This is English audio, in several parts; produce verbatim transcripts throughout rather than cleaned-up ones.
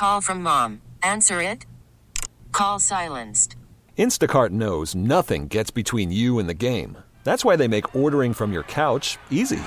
Call from mom. Answer it. Call silenced. Instacart knows nothing gets between you and the game. That's why they make ordering from your couch easy.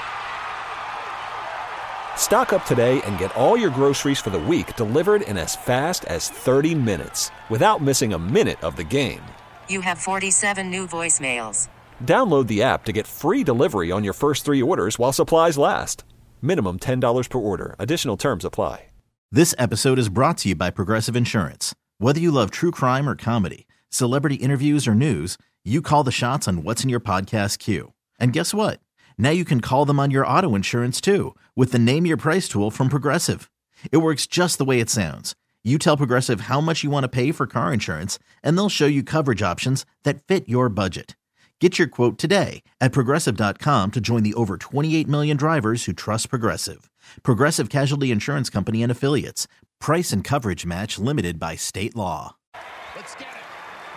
Stock up today and get all your groceries for the week delivered in as fast as thirty minutes without missing a minute of the game. You have forty-seven new voicemails. Download the app to get free delivery on your first three orders while supplies last. Minimum ten dollars per order. Additional terms apply. This episode is brought to you by Progressive Insurance. Whether you love true crime or comedy, celebrity interviews or news, you call the shots on what's in your podcast queue. And guess what? Now you can call them on your auto insurance too with the Name Your Price tool from Progressive. It works just the way it sounds. You tell Progressive how much you want to pay for car insurance, and they'll show you coverage options that fit your budget. Get your quote today at Progressive dot com to join the over twenty-eight million drivers who trust Progressive. Progressive Casualty Insurance Company and Affiliates. Price and coverage match limited by state law. Let's get it.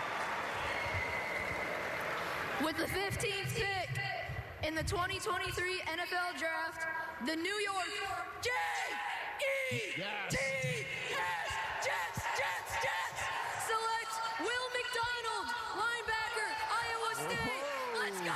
With the fifteenth pick in the twenty twenty-three N F L Draft, the New York J E T S Jets, Jets, Jets select Will McDonald, linebacker, Iowa State. Let's go!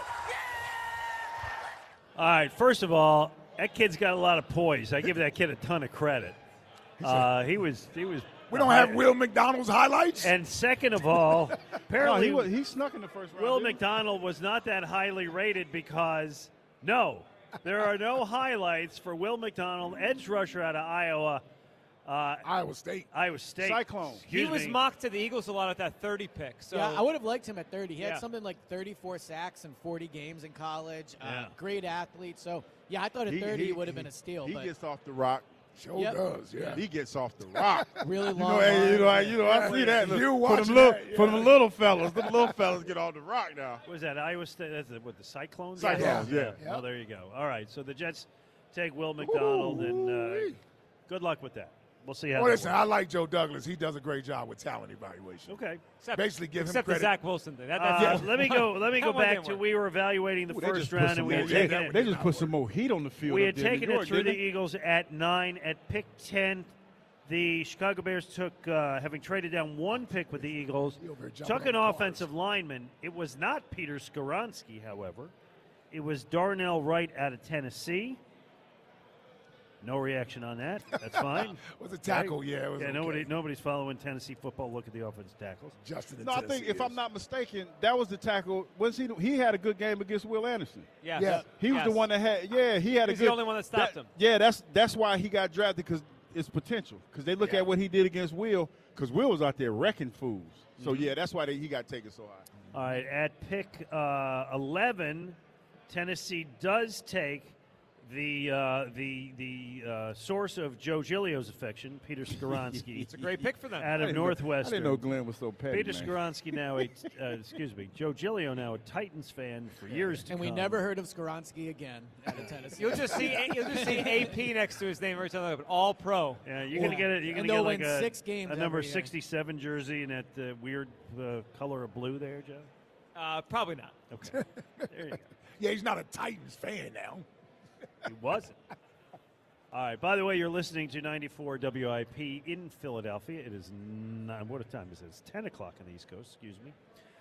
Yeah! All right, first of all, that kid's got a lot of poise. I give that kid a ton of credit. Uh, he was he was. We don't have Will McDonald's highlights? And second of all, apparently no, he, was, he snuck in the first round. Will McDonald was not that highly rated because, no, there are no highlights for Will McDonald, edge rusher out of Iowa. Uh, Iowa State. Iowa State. Cyclone. Excuse he was me. mocked to the Eagles a lot at that thirty pick. So. Yeah, I would have liked him at thirty. He yeah. had something like thirty-four sacks in forty games in college. Yeah. Uh, great athlete. So, yeah, I thought at He- thirty he- he would have he- been a steal. He but gets off the rock. Sure Yep. does, yeah. He gets off the rock. really You long. know, hey, you know, I- arms. you know, I see that. Look, You for watching them little, that, yeah. for them little fellas, the little fellas get off the rock now. What was that, Iowa State? That's the, what, the Cyclones? Cyclones, yeah. Yeah. Well, there you go. All right, so the Jets take Will McDonald, and uh, good luck with that. We'll see how Well, that listen, works. I like Joe Douglas. He does a great job with talent evaluation. Okay. Except, Basically give him except credit. the Zach Wilson thing. That, Uh, that's, let me go. Let me that go one back didn't to work. we were evaluating the Ooh, they first just put round, some and we more- had they, taken it. they just put some more heat on the field. We up had there in taken New it York, through the didn't they? Eagles at nine. At pick ten, the Chicago Bears took, uh, having traded down one pick with the Eagles, He over here jumping took an on cars. offensive lineman. It was not Peter Skoronski, however. It was Darnell Wright out of Tennessee. No reaction on that. That's fine. Was a tackle, yeah. It was yeah, okay. nobody, nobody's following Tennessee football. Look at the offensive tackles. Justin in No, I think Tennessee if I'm is. not mistaken, that was the tackle. Was he? He had a good game against Will Anderson. Yes. Yeah. He was Yes. the one that had. Yeah, he had He's a good. the only one that stopped that- him. Yeah, that's that's why he got drafted, because it's potential. Because they look Yeah. at what he did against Will. Because Will was out there wrecking fools. So Mm-hmm. yeah, that's why they, he got taken so high. All right, at pick uh, eleven, Tennessee does take the uh, the the uh, source of Joe Giglio's affection, Peter Skoronski. It's a great pick for them. Out I of didn't know- Northwestern. I didn't know Glenn was so petty. Peter man. Skoronski now a uh, excuse me, Joe Giglio now a Titans fan for years to And we come. never heard of Skoronski again out of Tennessee. You'll just see you'll just see A P next to his name every time, but all pro. Yeah, you're gonna get it. You're And gonna they'll get like win a, six games a number every year. sixty-seven jersey and that uh, weird uh, color of blue there, Joe. Uh, probably not. Okay, there you go. Yeah, he's not a Titans fan now. He wasn't. All right. By the way, you're listening to ninety-four W I P in Philadelphia. It is nine, what time is it? It's ten o'clock on the East Coast. Excuse me.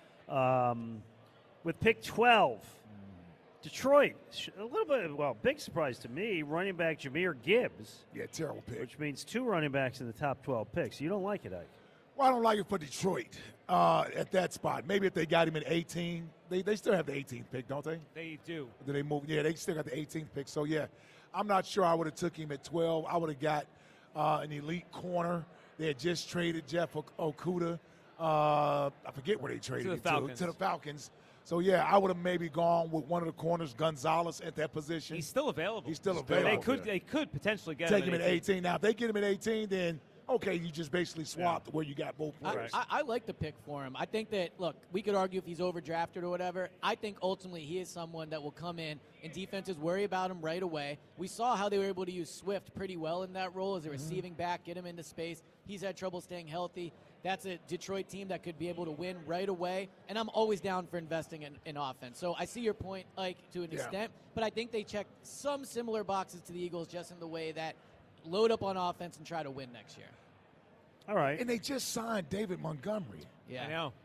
Um, with pick twelve, Detroit. sh- A little bit. Well, big surprise to me. Running back Jahmyr Gibbs, Yeah, terrible pick. which means two running backs in the top twelve picks. You don't like it, Ike? Well, I don't like it for Detroit uh, at that spot. Maybe if they got him at eighteen, they, they still have the eighteenth pick, don't they? They do. Did they move? Yeah, they still got the eighteenth pick. So yeah, I'm not sure I would have took him at twelve. I would have got uh, an elite corner. They had just traded Jeff Ok- Okuda. Uh, I forget where they traded the him Falcons. to. To the Falcons. So yeah, I would have maybe gone with one of the corners, Gonzalez, at that position. He's still available. He's still They available. could they could potentially get Take him him at eighteen. Now, if they get him at eighteen, then okay, you just basically swapped where you got both I, players. I, I like the pick for him. I think that, look, we could argue if he's overdrafted or whatever. I think ultimately he is someone that will come in and defenses worry about him right away. We saw how they were able to use Swift pretty well in that role as a receiving back, get him into space. He's had trouble staying healthy. That's a Detroit team that could be able to win right away. And I'm always down for investing in, in offense. So I see your point, like, to an Yeah. extent. But I think they check some similar boxes to the Eagles just in the way that load up on offense and try to win next year. All right. And they just signed David Montgomery. Yeah. I know.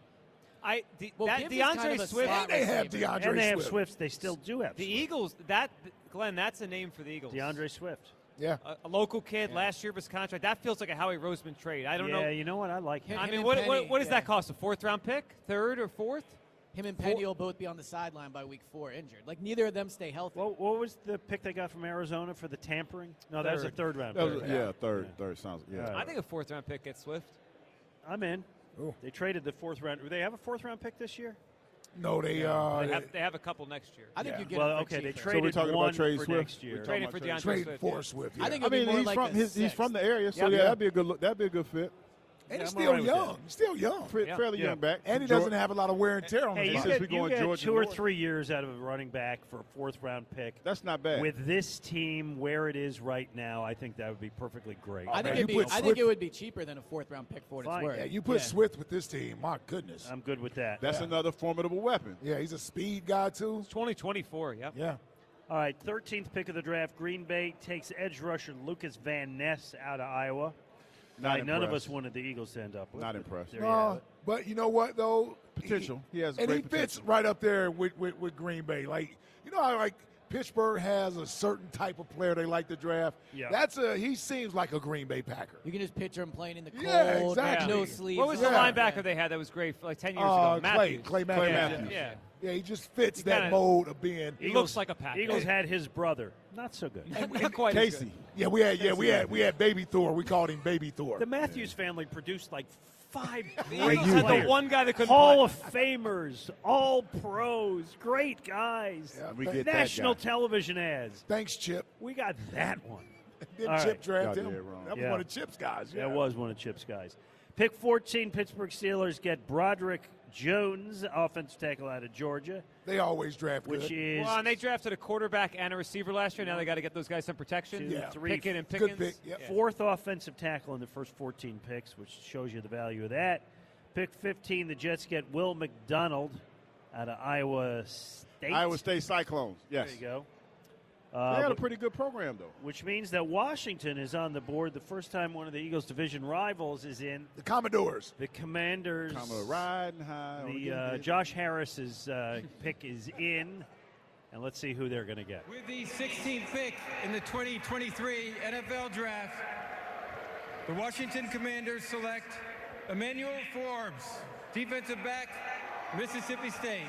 I the, Well, that Gibbs is DeAndre kind of a Swift. slot And they have receiver. DeAndre and they have Swift. Swifts. They still do have The Swift. Eagles. That Glenn, that's a name for the Eagles. DeAndre Swift. Yeah. A, a local kid last year of his contract. That feels like a Howie Roseman trade. I don't yeah, know. you know what? I like him. I Him mean, and what, Penny, what, what does yeah. that cost? A fourth round pick, third or fourth? Him and Penny will both be on the sideline by week four, injured. Like neither of them stay healthy. What, what was the pick they got from Arizona for the tampering? No, that was a Third. third round That pick. was, yeah, third, third sounds. Yeah. All right. I think a fourth round pick gets Swift. I'm in. Ooh. They traded the fourth round. Do they have a fourth round pick this year? No, they uh, They they have, they have a couple next year. I think Yeah. you get Well, him for okay, they cheaper. So we're traded talking one about Trey for Swift. next year. We're Traded talking for about DeAndre trade Swift. for yeah. Swift. I Yeah. think I it'd be mean, more he's like from a his, he's sixth. from the area, so Yeah, yeah, yeah. that'd be a good look. That'd be a good fit. and Yeah, he's I'm still all right with young. that. He's still young. Fa- Yeah. Fairly Yeah. young back. And he George- doesn't have a lot of wear and tear on Hey, his you Since body. get, we you going get George two or North. three years out of a running back for a fourth round pick. That's not bad. With this team where it is right now, I think that would be perfectly great. I think, man, it'd you be, put I think Swift- it would be cheaper than a fourth round pick for what Fine. it's worth. Yeah, you put Swift with this team. My goodness. I'm good with that. That's Yeah. another formidable weapon. Yeah, he's a speed guy too. twenty twenty-four, yep. Yeah. All right, thirteenth pick of the draft. Green Bay takes edge rusher Lucas Van Ness out of Iowa. Not Right, none of impressed. us wanted the Eagles to end up with. Not but impressed. there you have No, it. but you know what though? Potential. He has and great he fits potential. right up there with, with, with Green Bay. Like you know how like Pittsburgh has a certain type of player they like to draft. Yeah. That's a he seems like a Green Bay Packer. You can just picture him playing in the cold, Yeah, exactly. no sleeves. What was Yeah. the linebacker they had that was great for like ten years Uh, ago? Clay, Matthews. Clay Clay Matthews. Matthews. Yeah. Yeah, he just fits He that kinda- mold of being. He looks like a Packer. Eagles had his brother. Not so good. Not quite as Casey. good. Yeah, we had yeah we had we had Baby Thor. We called him Baby Thor. The Matthews family produced like five The great Eagles had players. the one guy that couldn't Hall play. of Famers, all pros, great guys. Yeah, We th- get that National guy. television ads. Thanks, Chip. We got that one. Didn't All Chip right. draft Y'all him? did it wrong. That was Yeah. one of Chip's guys. Yeah. That was one of Chip's guys. Pick fourteen, Pittsburgh Steelers get Broderick Jones, offensive tackle out of Georgia, They always draft which good. is Well, and they drafted a quarterback and a receiver last year. Now they got to get those guys some protection. Two, Yeah. three, Pickett and Good Pickens. pick, yep. Yeah. fourth offensive tackle in the first fourteen picks, which shows you the value of that. Pick fifteen, the Jets get Will McDonald out of Iowa State. Iowa State Cyclones. Yes. There you go. They Uh, had a pretty good program, though. which means that Washington is on the board. The first time one of the Eagles' division rivals is in The Commodores. the Commanders. Commodore riding high. on The the uh, good- Josh Harris's uh, pick is in, and let's see who they're going to get. With the sixteenth pick in the twenty twenty-three N F L Draft, the Washington Commanders select Emmanuel Forbes, defensive back, Mississippi State.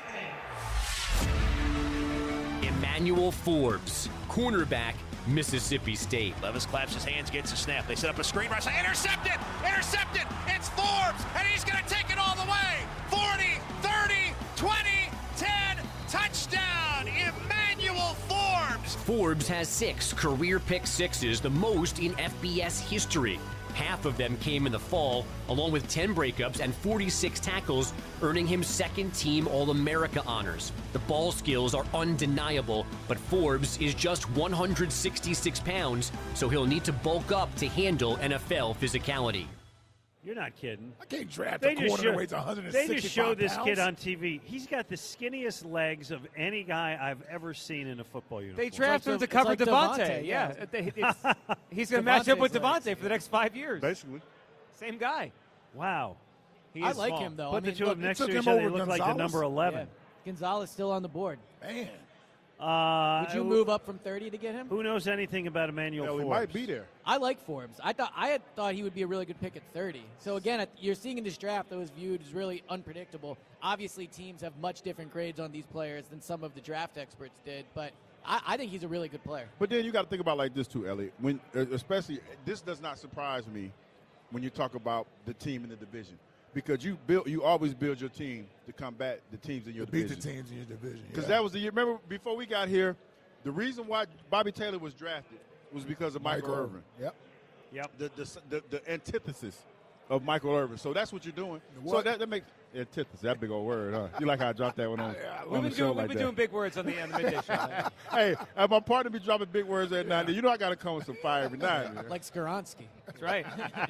Emmanuel Forbes, cornerback, Mississippi State. Levis claps his hands, gets a snap. They set up a screen rush. Intercepted! Intercepted! It's Forbes, and he's going to take it all the way. forty, thirty, twenty, ten, touchdown! Emmanuel Forbes! Forbes has six career pick sixes, the most in F B S history. Half of them came in the fall, along with ten breakups and forty-six tackles, earning him second-team All-America honors. The ball skills are undeniable, but Forbes is just one hundred sixty-six pounds, so he'll need to bulk up to handle N F L physicality. You're not kidding. I can't draft They a just, corner show, that weighs one hundred they sixty-five just show this pounds. kid on T V. He's got the skinniest legs of any guy I've ever seen in a football uniform. They drafted him like to the- cover it's like Devontae. Devontae, Yeah, yeah. They- it's- he's going to match up with Devontae's legs. Devontae for the next five years. Basically. Same guy. Wow. He I is like small. him, though. Put I mean, the two look, of them next took to each him other, they over look like the Gonzalez. number eleven. Yeah. Gonzalez still on the board. Man. Uh, Would you move up from thirty to get him? Who knows anything about Emmanuel Yeah, we Forbes? might be there. I like Forbes. I thought I had thought he would be a really good pick at thirty. So again, at- you're seeing in this draft that was viewed as really unpredictable. Obviously, teams have much different grades on these players than some of the draft experts did, but I, I think he's a really good player. But then you got to think about like this too, Elliot. When uh, especially this does not surprise me when you talk about the team in the division, because you build you always build your team to combat the teams in your Beat division. the teams in your division. Because yeah. that was the year. Remember before we got here, the reason why Bobby Taylor was drafted was because of Michael, Michael Irvin. Yep. Yep. The, the the the antithesis of Michael Irvin. So that's what you're doing. So What? that, that makes antithesis. That big old word, huh? You like how I dropped that one on, Yeah, on We've the been, show doing, like we've been that. doing big words on the, on the midday show. Hey, uh, my partner be dropping big words at night. You know I got to come with some fire every night. Like Skaronski. That's right.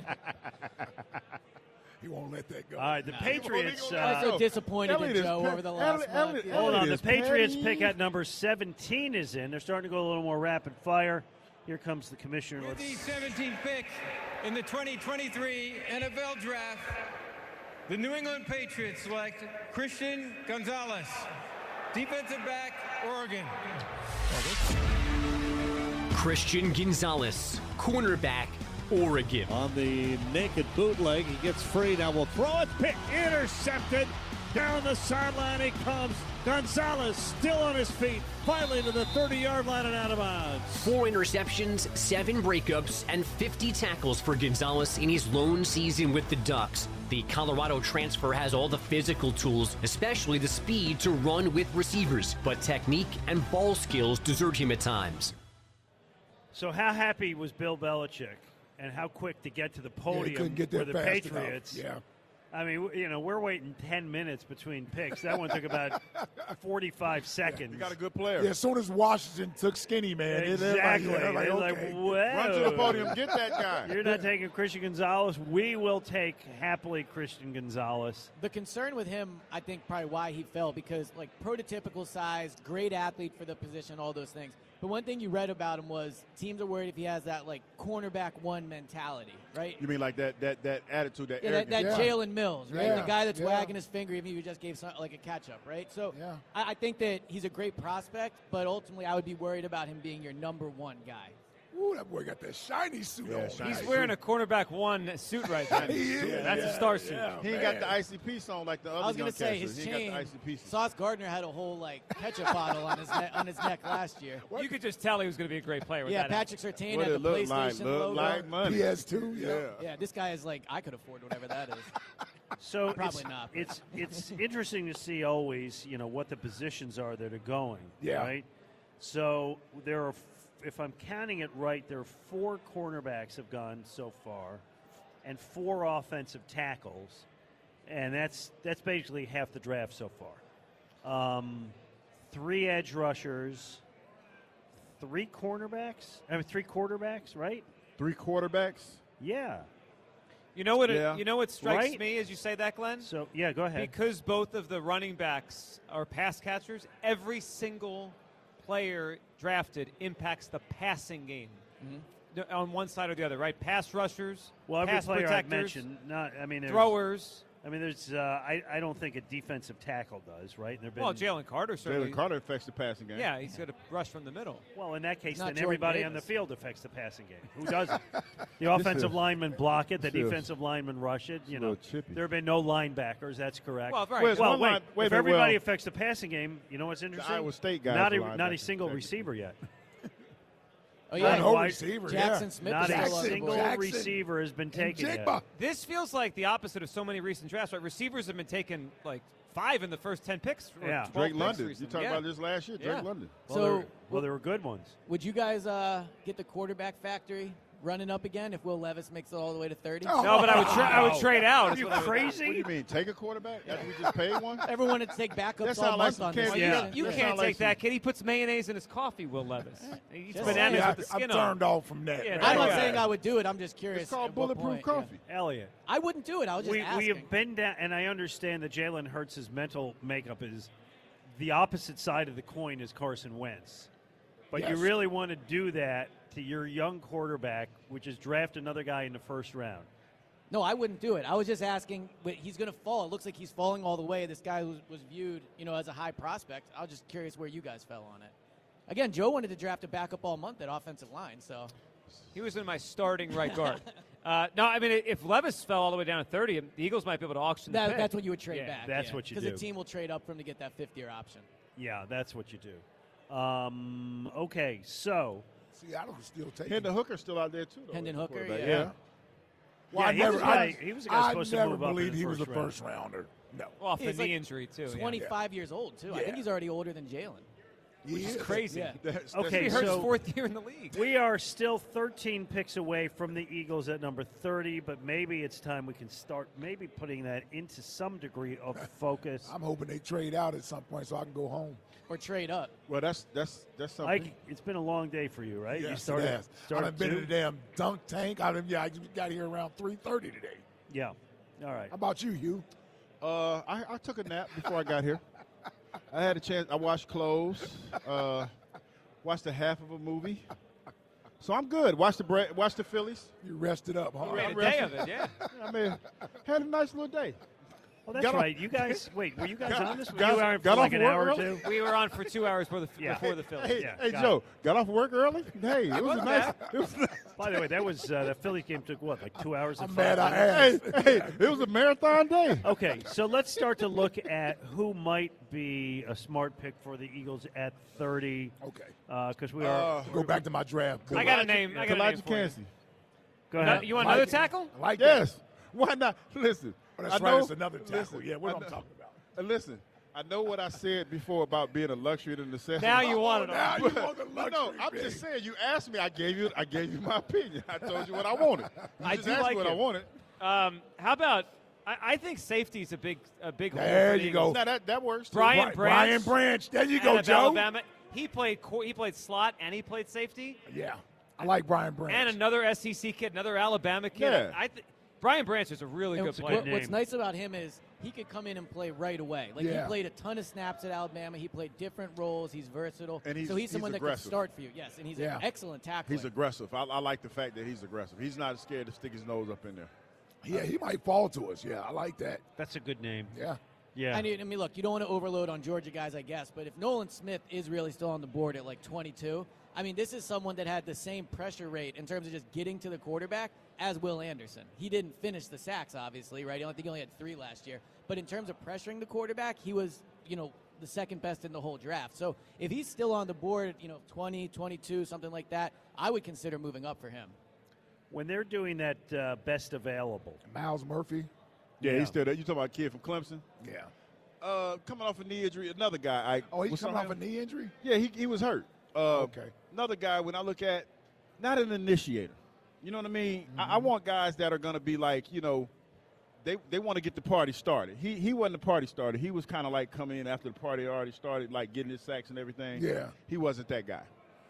He won't let that go. All right, the Patriots. He I was Uh, so disappointed Elliot in is Joe pe- over the last Elliot- month. Elliot- Yeah. Hold on, Elliot the is Patriots petty. pick at number seventeen is in. They're starting to go a little more rapid fire. Here comes the commissioner. With Let's the seventeenth pick in the twenty twenty-three N F L Draft, the New England Patriots select Christian Gonzalez, defensive back, Oregon. Christian Gonzalez, cornerback, Oregon. On the naked bootleg, he gets free. Now we'll throw it. Pick intercepted. Down the sideline he comes. Gonzalez still on his feet. Finally to the thirty-yard line and out of bounds. Four interceptions, seven breakups, and fifty tackles for Gonzalez in his lone season with the Ducks. The Colorado transfer has all the physical tools, especially the speed to run with receivers, but technique and ball skills desert him at times. So how happy was Bill Belichick, and how quick to get to the podium Yeah, he couldn't get there for the fast Patriots? enough. Yeah. I mean, you know, we're waiting ten minutes between picks. That one took about forty-five seconds. You got a good player. Yeah, as soon as Washington took Skinny, man. Exactly. They're like, They're yeah, like, okay. whoa. Run to the podium, get that guy. You're not taking Christian Gonzalez. We will take happily Christian Gonzalez. The concern with him, I think, probably why he fell, because like prototypical size, great athlete for the position, all those things. But one thing you read about him was teams are worried if he has that like cornerback one mentality, right? You mean like that that that attitude, that Yeah, that, that arrogance? Jalen Mills, right? Yeah, The guy that's yeah. wagging his finger even if he just gave some, like a catch up, right? So Yeah. I, I think that he's a great prospect, but ultimately I would be worried about him being your number one guy. Ooh, that boy got that shiny suit Yeah, on. shiny He's suit. wearing a cornerback one suit right now. He is, Yeah, that's yeah, a star suit. yeah. He ain't Man. got the icy piece on like the other I was young gonna say cats. his He ain't chain. got the icy pieces. Sauce Gardner had a whole like ketchup bottle on his ne- on his neck last year. You could just tell he was going to be a great player with Yeah, that. Patrick Surtain What had it the look PlayStation like? Look logo. like money. P S two, yeah. Yeah. Yeah, this guy is like, I could afford whatever that is. So Probably it's, not, but- It's it's interesting to see always, you know, what the positions are that are going. Yeah. Right. So there are, f- if I'm counting it right, there are four cornerbacks have gone so far, and four offensive tackles, and that's that's basically half the draft so far. Um, three edge rushers, three cornerbacks. I mean, three quarterbacks, right? Three quarterbacks. Yeah. You know what? It, Yeah. you know what strikes Right? me as you say that, Glenn? So yeah, go ahead. Because both of the running backs are pass catchers, every single player drafted impacts the passing game No- on one side or the other, right? Pass rushers, Well, every pass player I've protectors, mentioned, not I mean, there's- throwers. I mean, there's. Uh, I I don't think a defensive tackle does, right? There've been, Well, Jalen Carter certainly. Jalen Carter affects the passing game. Yeah, he's going to rush from the middle. Well, in that case, Not then Jordan everybody on the Davis. field affects the passing game. Who doesn't? The offensive is- linemen block it. The this is- defensive linemen rush it. You a know, little chippy. there have been no linebackers. That's correct. Well, right. Where's Well, one wait. line- wait a if minute, everybody well- affects the passing game, you know what's interesting? Iowa State guys Not are a not a linebackers, single technically. receiver yet. Oh Not yeah, a no wide- receiver, Jackson yeah. Smith Not is a still on the single board. Jackson receiver has been And taken Jigba. yet. This feels like the opposite of so many recent drafts, right? Receivers have been taken like five in the first ten picks. or Yeah. twelve Drake picks London. You recently. talked Yeah. about this last year. Drake Yeah. London. Well, So, there, well, there were good ones. Would you guys uh, get the quarterback factory running up again if Will Levis makes it all the way to thirty? Oh. No, but I would tra- I would Wow. trade out. Are is you what I would- crazy? What do you mean? Take a quarterback after we just paid one? Everyone would take backups That all sound like month some on this. Kansas- Yeah. season. You That can't sound like take some- that kid. He puts mayonnaise in his coffee, Will Levis. He eats Just bananas Yeah, with the I'm skin turned on. off from that. Yeah, man. I'm not Yeah. saying I would do it. I'm just curious. It's called at what bulletproof point, yeah. coffee. Elliot. I wouldn't do it. I was just we, asking. we have been down, and I understand that Jalen Hurts' mental makeup is the opposite side of the coin as Carson Wentz. But you Yes. really want to do that to your young quarterback, which is draft another guy in the first round. No, I wouldn't do it. I was just asking. But he's going to fall. It looks like he's falling all the way. This guy was, was viewed, you know, as a high prospect. I was just curious where you guys fell on it. Again, Joe wanted to draft a backup all month at offensive line, so He was in my starting right guard. Uh, no, I mean, if Levis fell all the way down to thirty, the Eagles might be able to auction the that, pick. that's what you would trade Yeah, back. that's what you Because do. the team will trade up for him to get that fifth-year option. Yeah, that's what you do. Um, okay, so Seattle was still taking. Hendon Hooker's still out there, too. Though, Hendon as a Hooker, quarterback. yeah. yeah. Well, Yeah, I he never, was a I, guy- he was a guy I supposed to never move up in believed the he was a first round. first rounder. No. Well, off the He's knee like injury, too. yeah. twenty-five years old, too. I Yeah. think he's already older than Jalen. He Which is is. crazy. Yeah. That's, that's Okay, He so- hurts fourth year in the league. we are still thirteen picks away from the Eagles at number thirty, but maybe it's time we can start maybe putting that into some degree of focus. I'm hoping they trade out at some point so I can go home. Or trade up. Well, that's that's that's something. Ike, it's been a long day for you, right? you Yes, started, it has. I started done been two? in the damn dunk tank. I done, yeah, I just got here around three thirty today. Yeah. All right. How about you, Hugh? Uh, I, I took a nap before I got here. I had a chance. I washed clothes. Uh, watched a half of a movie. So I'm good. Watch the Bra- watch the Phillies. You rested up, huh? You ran I'm a day rested. of it, yeah. I mean, had a nice little day. Well, that's Got off- right. You guys, wait, were you guys Got- on this? Were got- you on for got like off an work hour or early? two? We were on for two hours before the, Yeah. before the Phillies. Hey, Yeah, hey got Joe, got off work early? Hey, it was a wasn't nice. bad. It was nice. By the way, that was uh, the Phillies game took what, like two hours? and I'm five mad I minutes? asked. Hey, hey, it was a marathon day. Okay, so let's start to look at who might be a smart pick for the Eagles at thirty. Okay. Because we are. Uh, Go back to my draft. I got a name. I got a name Elijah for you. Cansey. Go No, ahead. you want Like another it. tackle? I like Yes. that. Why not? Listen. Oh, that's I right. know- It's another tackle. listen, Yeah, what I I'm know- talking about. Uh, listen, I know what I said before about being a luxury and a necessity. Now you want it Now all. you want the But no, luxury I'm pick. just saying. You asked me. I gave you. I gave you my opinion. I told you what I wanted. You I just do asked like me what I it. wanted. Um, how about? I, I think safety is a big, a big hole. There for the you Eagles. go. Now that that works. Too. Brian Bri- Branch. Brian Branch. There you go, out of Joe. Alabama. He played. co- He played slot and he played safety. Yeah. I like Brian Branch. And another S E C kid, another Alabama kid. Yeah. I th- Brian Branch is a really And good what- player. what's nice about him is he could come in and play right away. Like Yeah. he played a ton of snaps at Alabama. He played different roles. He's versatile. And he's- so he's, he's someone that aggressive. could start for you. Yes, and he's Yeah. an excellent tackler. He's aggressive. I, I like the fact that he's aggressive. He's not scared to stick his nose up in there. Yeah, he might fall to us. Yeah, I like that. That's a good name. Yeah. Yeah. I mean, I mean, look, you don't want to overload on Georgia guys, I guess, but if Nolan Smith is really still on the board at like twenty-two, I mean, this is someone that had the same pressure rate in terms of just getting to the quarterback as Will Anderson. He didn't finish the sacks, obviously, right? I think he only had three last year. But in terms of pressuring the quarterback, he was, you know, the second best in the whole draft. So if he's still on the board, you know, twenty, twenty-two, something like that, I would consider moving up for him. When they're doing that uh, best available, Miles Murphy. Yeah, Yeah. he's still there. You talking about a kid from Clemson? Yeah. Uh, coming off a knee injury. Another guy. I, Oh, he's what's coming her off a name? knee injury? Yeah, he he was hurt. Uh, Okay. Another guy. When I look at, not an initiator. You know what I mean? I, I want guys that are going to be like, you know, they they want to get the party started. He he wasn't the party starter. He was kind of like coming in after the party already started, like getting his sacks and everything. Yeah. He wasn't that guy.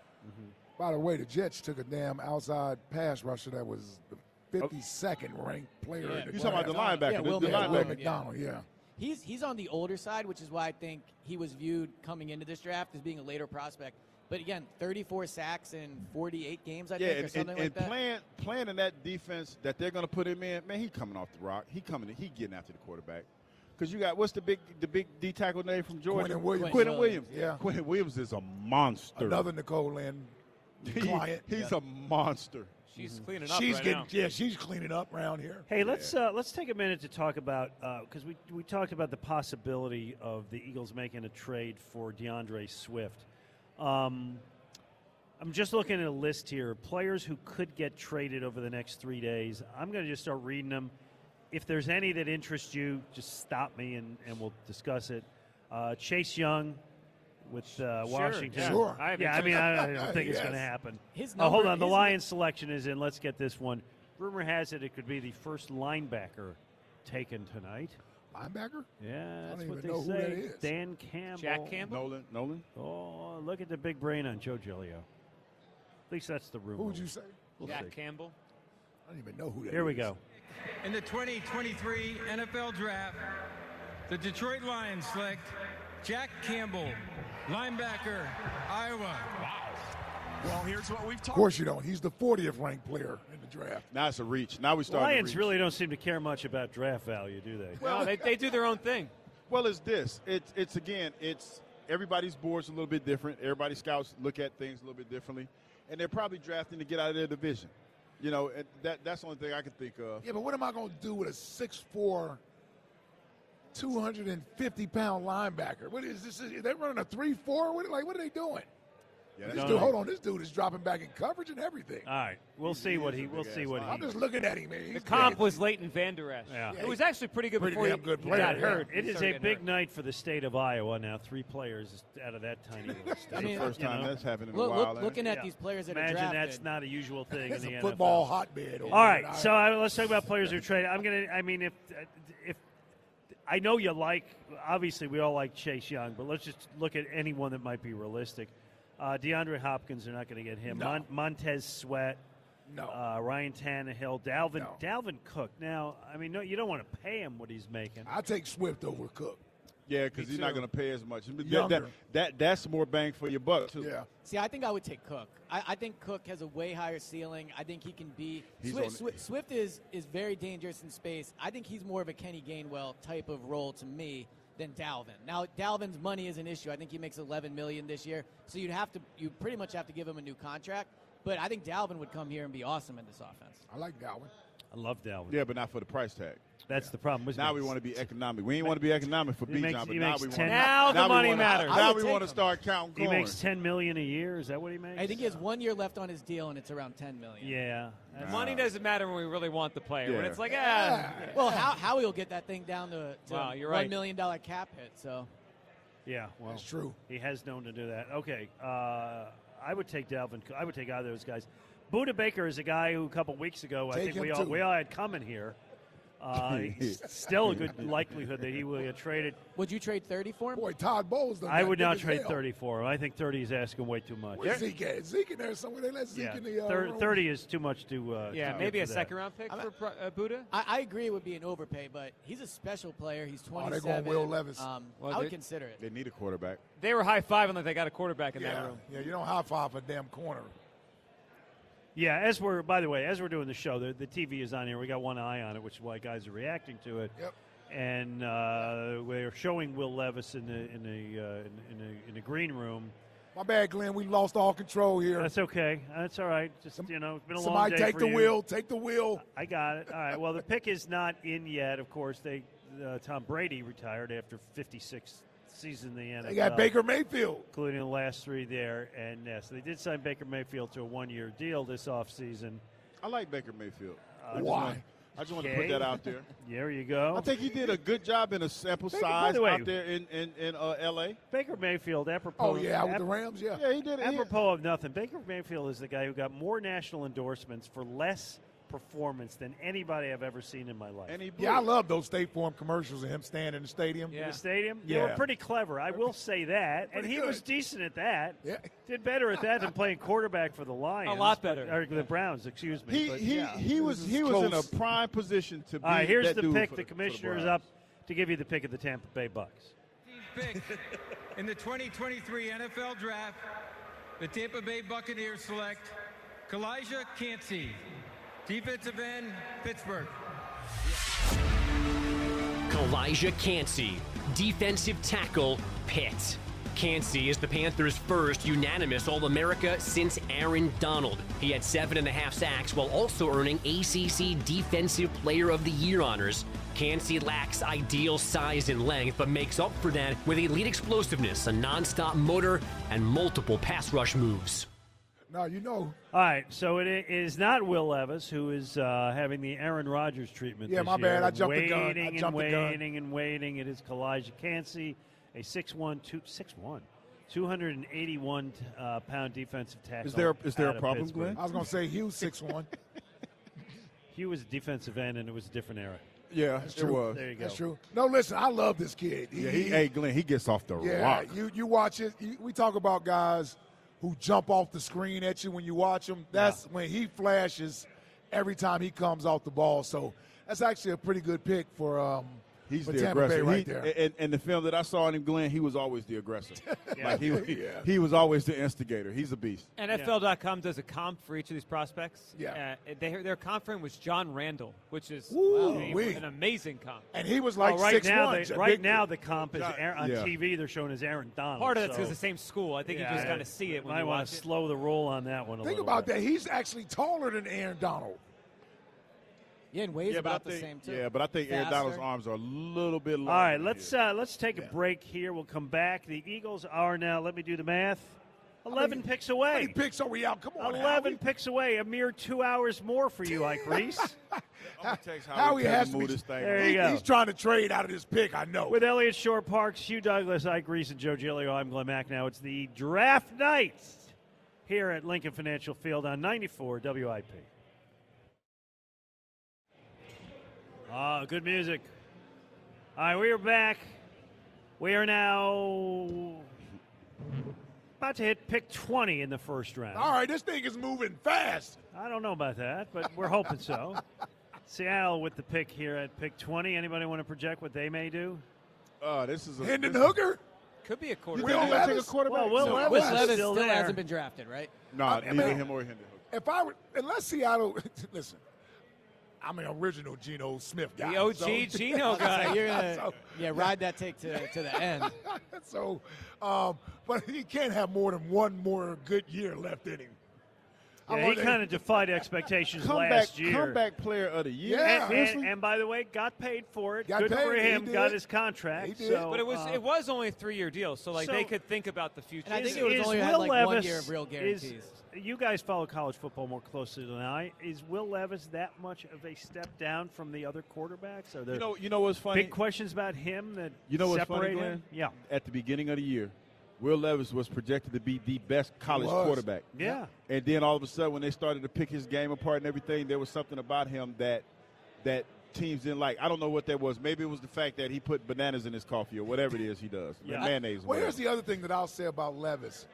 By the way, the Jets took a damn outside pass rusher that was the fifty-second ranked player Yeah. in the You talking about the draft. linebacker? Yeah, the, Will the Yeah, McDonald. Will linebacker. McDonald, yeah. He's he's on the older side, which is why I think he was viewed coming into this draft as being a later prospect. But again, thirty-four sacks in forty-eight games, I Yeah, think, or and, something and, like and that. playing playing in that defense that they're going to put him in, man, he coming off the rock. He coming, in, he getting after the quarterback. Because you got what's the big the big D tackle name from Georgia? Quentin Williams. Quentin Williams, Williams. yeah. Quentin Williams is a monster. Another Nicole Lynn He- client. he's a monster. She's cleaning up She's right getting now. yeah, she's cleaning up around here. hey, let's uh, let's take a minute to talk about because we we talked about the possibility of the Eagles making a trade for DeAndre Swift. Um, I'm just looking at a list here. Players who could get traded over the next three days. I'm going to just start reading them. If there's any that interest you, just stop me and, and we'll discuss it. Uh, Chase Young with uh, Washington. yeah. Sure. I have Yeah, I interest. mean, I, I don't think it's Yes. going to happen. His Oh, hold number- on. The his- Lions selection is in. Let's get this one. Rumor has it it could be the first linebacker taken tonight. Linebacker? Yeah, that's don't what even they know who say. that is. Dan Campbell. Jack Campbell? Nolan, Nolan. Oh, look at the big brain on Joe Giglio. At least that's the rumor. Who would you say? We'll Jack see. Campbell. I don't even know who that is. Here we go. In the twenty twenty-three N F L Draft, the Detroit Lions select Jack Campbell, linebacker, Iowa. Well, here's what we've Of talked course you don't. He's the fortieth ranked player in the draft. Now it's a reach. Now we start. Lions really don't seem to care much about draft value, do they? Well, no, they, they do their own thing. Well, it's this. It's it's again. It's everybody's board's a little bit different. Everybody's scouts look at things a little bit differently, and they're probably drafting to get out of their division. You know, and that that's the only thing I can think of. Yeah, but what am I going to do with a six foot four, two hundred fifty pound linebacker? What is this? Is they running a three four? What, like, what are they doing? Yeah, This No, dude, no. hold on. This dude is dropping back in coverage and everything. All right, we'll He- see he what is he. a We'll big see ass what I'm he. just looking at him, man. The He's comp big. was Leighton Vander Esch. Yeah. It was actually pretty good Pretty before damn he, good he player, got yeah. hurt. It He is started a getting big hurt. night for the state of Iowa now. Three players out of that tiny little state. I mean, the first you time know, that's happened in Look, a look, while. eh? looking at Yeah. these players that Imagine are drafted. that's not a usual thing It's in the a N F L. football hotbed. over All there right, in so Iowa. uh, let's talk about players who are traded. I'm gonna. I mean, if if I know you like, obviously we all like Chase Young, but let's just look at anyone that might be realistic. Uh, DeAndre Hopkins, they're not going to get him. No. Mon- Montez Sweat, No. uh, Ryan Tannehill, Dalvin No. Dalvin Cook. Now, I mean, no, you don't want to pay him what he's making. I take Swift over Cook. Yeah, because he's too. not going to pay as much. That, Younger. that, that That's more bang for your buck, too. Yeah. See, I think I would take Cook. I, I think Cook has a way higher ceiling. I think he can be He's Swift, on- Swift, Swift is is very dangerous in space. I think he's more of a Kenny Gainwell type of role to me than Dalvin. Now, Dalvin's money is an issue. I think he makes eleven million dollars this year, so you'd have to you pretty much have to give him a new contract. But I think Dalvin would come here and be awesome in this offense. I like Dalvin. I love Dalvin. Yeah, but not for the price tag. That's the problem. Which Now makes- we want to be economic. We ain't want to be economic for He makes- Bijan, but he now makes we want ten- Now the we money wanna- matters. Now I we would want to take him. start counting He coins. makes ten million dollars a year. Is that what he makes? I think he has one year left on his deal, and it's around ten million dollars. Yeah. That's- Money doesn't matter when we really want the player. When Yeah. it's like, ah, Well, how how he'll get that thing down to, to Wow, you're one right. million dollar cap hit? So Yeah, well, That's true. He has known to do that. Okay, uh, I would take Dalvin. I would take either of those guys. Buda Baker is a guy who a couple weeks ago I Take think we him all too. we all had coming here. Uh, he's still a good likelihood that he will get traded. would you trade thirty for him? Boy, Todd Bowles done I got would big not as trade hell. thirty for him. I think thirty is asking way too much. Where's Zeke at? Zeke in there somewhere. They let Zeke Yeah, in the uh, Thir- room. thirty is too much to. Uh, yeah, to maybe give a for that. second round pick for Pro- uh, Buddha. I, I agree it would be an overpay, but he's a special player. He's Oh, they're twenty-seven. going Will Levis. Um, Well, I would they- consider it. They need a quarterback. They were high fiving like they got a quarterback in that Yeah, room. yeah. You don't high five a damn corner. Yeah, as we're by the way, as we're doing the show, the, the T V is on here. We got one eye on it, which is why guys are reacting to it. Yep. And uh, we're showing Will Levis in the in the uh, in, in the in the green room. My bad, Glenn. We lost all control here. That's okay. That's all right. Just you know, it's been a long Somebody day take for the you. wheel. Take the wheel. I got it. All right. Well, the pick is not in yet. Of course, they uh, Tom Brady retired after fifty-six seasons in the N F L. They got Baker Mayfield. including the last three there. And yes, they did sign Baker Mayfield to a one-year deal this offseason. I like Baker Mayfield. Uh, I just Why? want- I just want to Okay. put that out there. There you go. I think he did a good job in a sample Baker, by size the way- out there in, in, in uh, L A. Baker Mayfield, apropos. Oh, yeah, with ap- the Rams, yeah. Yeah, he did it. He- Apropos of nothing, Baker Mayfield is the guy who got more national endorsements for less performance than anybody I've ever seen in my life. And he Yeah, I love those State Farm commercials of him standing in the stadium. In the stadium, they were Yeah. pretty clever. I will say that, and Pretty he good. was decent at that. Yeah. Did better at that than playing quarterback for the Lions. lot better. or the Browns. Excuse me. He but, he, yeah. he was This is he was in close. a prime position to be. All right, here's that the dude pick. for The for commissioner is Browns. up to give you the pick of the Tampa Bay Bucks. pick in the twenty twenty-three N F L Draft, the Tampa Bay Buccaneers select Kalijah Cansey, defensive end, Pittsburgh. Kalijah Cansey, defensive tackle, Pitt. Cansey is the Panthers' first unanimous All-America since Aaron Donald. He had seven and a half sacks while also earning A C C Defensive Player of the Year honors. Cansey lacks ideal size and length, but makes up for that with elite explosiveness, a nonstop motor, and multiple pass rush moves. No, you know. All right, so it i- is not Will Levis who is uh, having the Aaron Rodgers treatment. Yeah, this my bad. year. I jumped the waiting gun. I and jumped the gun. waiting and waiting. It is Kalijah Cansey, a six one, two, six one, two hundred eighty-one uh, pound defensive tackle. Is there is there out a of problem, Pittsburgh. Glenn? I was going to say Hughes six one. He was a defensive end, and it was a different era. Yeah, That's it true. was. There you go. That's true. No, listen, I love this kid. Yeah, he, hey Glenn, he gets off the yeah, rock. you you watch it. You, we talk about guys who jump off the screen at you when you watch him. That's when he flashes every time he comes off the ball. So that's actually a pretty good pick for um He's for the Tampa Bay aggressor. right He- there. And, and the film that I saw in him, Glenn, he was always the aggressor. Like he, he, Yeah. he was always the instigator. He's a beast. N F L dot com does a comp for each of these prospects. Yeah. Uh, they, their comp for him was John Randall, which is Ooh, I mean, wee. an amazing comp. And he was like Well, right six now, one. they, right now the comp is John- Aaron, on Yeah. T V. They're showing as Aaron Donald. Part of that's so- because the same school. I think Yeah, you just I- kind of see it when might you want watch to it. slow the roll on that one a Think little about bit. that. He's actually taller than Aaron Donald. Yeah, and weighs Yeah, but I about the think, same too. yeah, but I think Aaron Faster. Donald's arms are a little bit longer. All right, let's uh, let's take a break here. We'll come back. The Eagles are now. Let me do the math. Eleven many- picks How many away. picks are we out? Come on, Eleven Howie. picks away. A mere two hours more for you, Ike Reese. Howie has to move be. this thing. There on. you go. He's trying to trade out of this pick. I know. With Elliott Shore Parks, Hugh Douglas, Ike Reese, and Joe Giglio, I'm Glenn Mack. Now it's the draft night here at Lincoln Financial Field on ninety-four W I P. Ah, good music. All right, we are back. We are now about to hit pick twenty in the first round. All right, this thing is moving fast. I don't know about that, but we're hoping so. Seattle with the pick here at pick twenty. Anybody want to project what they may do? Uh, this is a Hendon this Hooker. Could be a You quarterback. think Will they're gonna take a Levis? quarterback? Well, Will No. Levis Will is Levis still still there. hasn't been drafted, right? No, I neither mean- him or Hendon Hooker. If I were, unless Seattle, listen, I'm an original Geno Smith guy. The O G so- Geno guy. So you're gonna, So- yeah, ride that take to, to the end. so, um, but he can't have more than one more good year left in him. I Yeah, he want to- kind of defied expectations Comeback, last year. comeback player of the year. Yeah. And, Seriously? and, and by the way, got paid for it. Got Good paid. for He him. did. Got his contract. He did. So, But it was uh, it was only a three year deal, so like So- they could think about the future. And I think is- it was is only had Will like one Levis- year of real guarantees. Is, you guys follow college football more closely than I. Is Will Levis that much of a step down from the other quarterbacks? Are there You know, you know what's funny? big questions about him that You know what's separate funny, him? Glenn? Yeah. At the beginning of the year, Will Levis was projected to be the best college was. quarterback. Yeah. And then all of a sudden, when they started to pick his game apart and everything, there was something about him that that teams didn't like. I don't know what that was. Maybe it was the fact that he put bananas in his coffee or whatever it is he does. Yeah. Mayonnaise. or Well, here's whatever. the other thing that I'll say about Levis.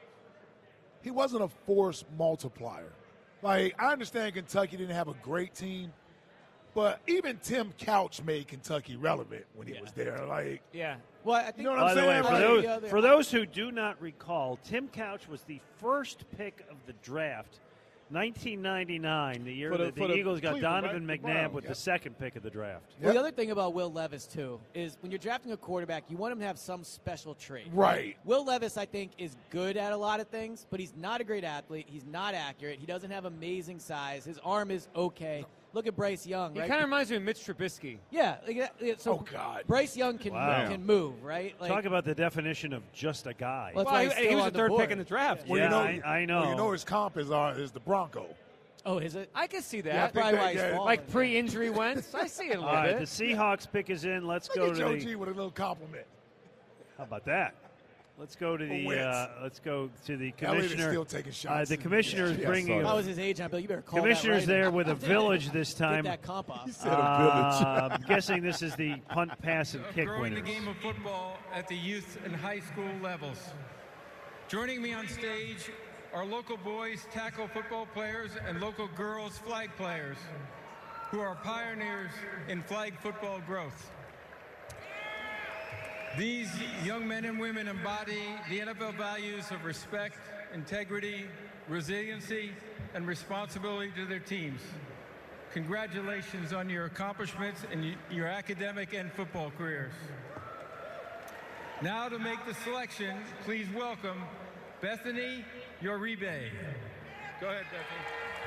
He wasn't a force multiplier. Like, I understand Kentucky didn't have a great team, but even Tim Couch made Kentucky relevant when he Yeah. was there. Like, Yeah. Well, I think you know what By I'm the way, saying? for Like, those, the other- for those who do not recall, Tim Couch was the first pick of the draft, nineteen ninety-nine, the year For the- that the, for the Eagles got Cleveland, Donovan right? The McNabb Browns, with yeah. the second pick of the draft. Well, the other thing about Will Levis, too, is when you're drafting a quarterback, you want him to have some special trait. Right. Will Levis, I think, is good at a lot of things, but he's not a great athlete. He's not accurate. He doesn't have amazing size. His arm is okay. Look at Bryce Young, He right? kind of reminds me of Mitch Trubisky. yeah. Like, that- yeah, so Oh, God. Bryce Young can Wow. can move, right? Like, Talk about the definition of just a guy. Well, that's Well, why he, he's he still was on the third board. pick in the draft. well, Yeah, you know, I- I know. Well, you know his comp is, uh, is the Bronco. oh, is it? I can see that. Yeah, I That's think probably that- why he's yeah, falling. Like pre-injury Wentz. I see it a All little right, bit. the Seahawks pick is in. Let's Look go at to Joe the. G with a little compliment. How about that? Let's go to the. Wentz. Uh, let's go to the Elliott is commissioner. still taking Uh, shots. the commissioner is Yeah, bringing. If I a- was his agent, I'd be like, you better call Commissioner's that right there now. with a village this time. Get that comp off. said a village. Uh, I'm guessing this is the punt, pass, and of kick growing winners. the game of football at the youth and high school levels. Joining me on stage are local boys tackle football players and local girls flag players who are pioneers in flag football growth. These young men and women embody the N F L values of respect, integrity, resiliency, and responsibility to their teams. Congratulations on your accomplishments in y- your academic and football careers. Now to make the selection, please welcome Bethany Uribe. Go ahead, Bethany.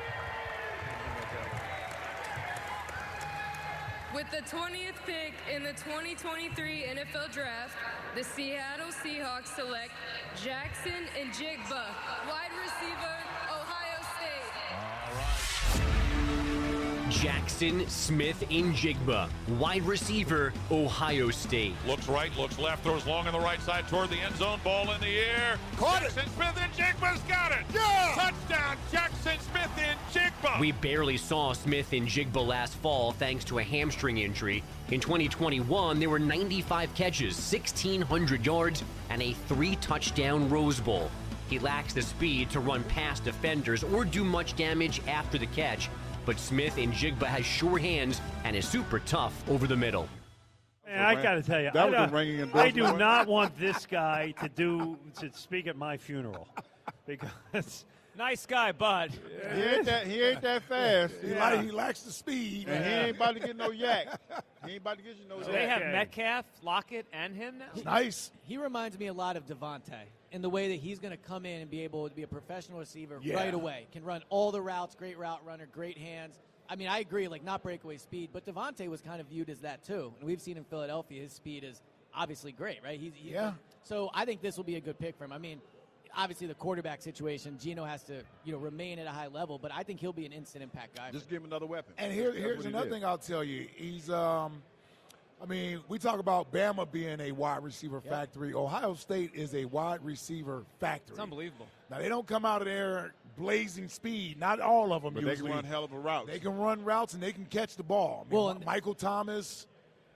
With the twentieth pick in the twenty twenty-three N F L Draft, the Seattle Seahawks select Jackson Njigba, wide receiver, Ohio State. Jackson Smith Njigba, wide receiver, Ohio State. Looks right, looks left, throws long on the right side toward the end zone. Ball in the air. Caught it. Jackson Smith and Jigba's got it. Yeah. Touchdown, Jackson Smith and Jigba. We barely saw Smith Njigba last fall thanks to a hamstring injury. In twenty twenty-one, there were ninety-five catches, sixteen hundred yards, and a three-touchdown Rose Bowl. He lacks the speed to run past defenders or do much damage after the catch, but Smith Njigba has sure hands and is super tough over the middle. Man, I got to tell you, That I, was a don't- ringing I do endorsement. not want this guy to do to speak at my funeral because Nice guy, bud. He ain't that. He ain't that fast. He, Yeah. like, he lacks the speed. And he ain't about to get no yak. He ain't about to get you no So yak. they have Okay. Metcalf, Lockett, and him now? Nice. He reminds me a lot of Devontae in the way that he's going to come in and be able to be a professional receiver Yeah. right away. Can run all the routes, great route runner, great hands. I mean, I agree, like not breakaway speed, but Devontae was kind of viewed as that too. And we've seen in Philadelphia, his speed is obviously great, right? He's, he, Yeah. So I think this will be a good pick for him. I mean, obviously the quarterback situation, Geno has to, you know, remain at a high level, but I think he'll be an instant impact guy. Just give him another weapon. And here, That's here's what he another did. thing I'll tell you. He's, um, I mean, we talk about Bama being a wide receiver Yeah. factory. Ohio State is a wide receiver factory. It's unbelievable. Now, they don't come out of there blazing speed. Not all of them But they usually. can run hell of a route. They can run routes and they can catch the ball. I mean, Well, and- Michael Thomas,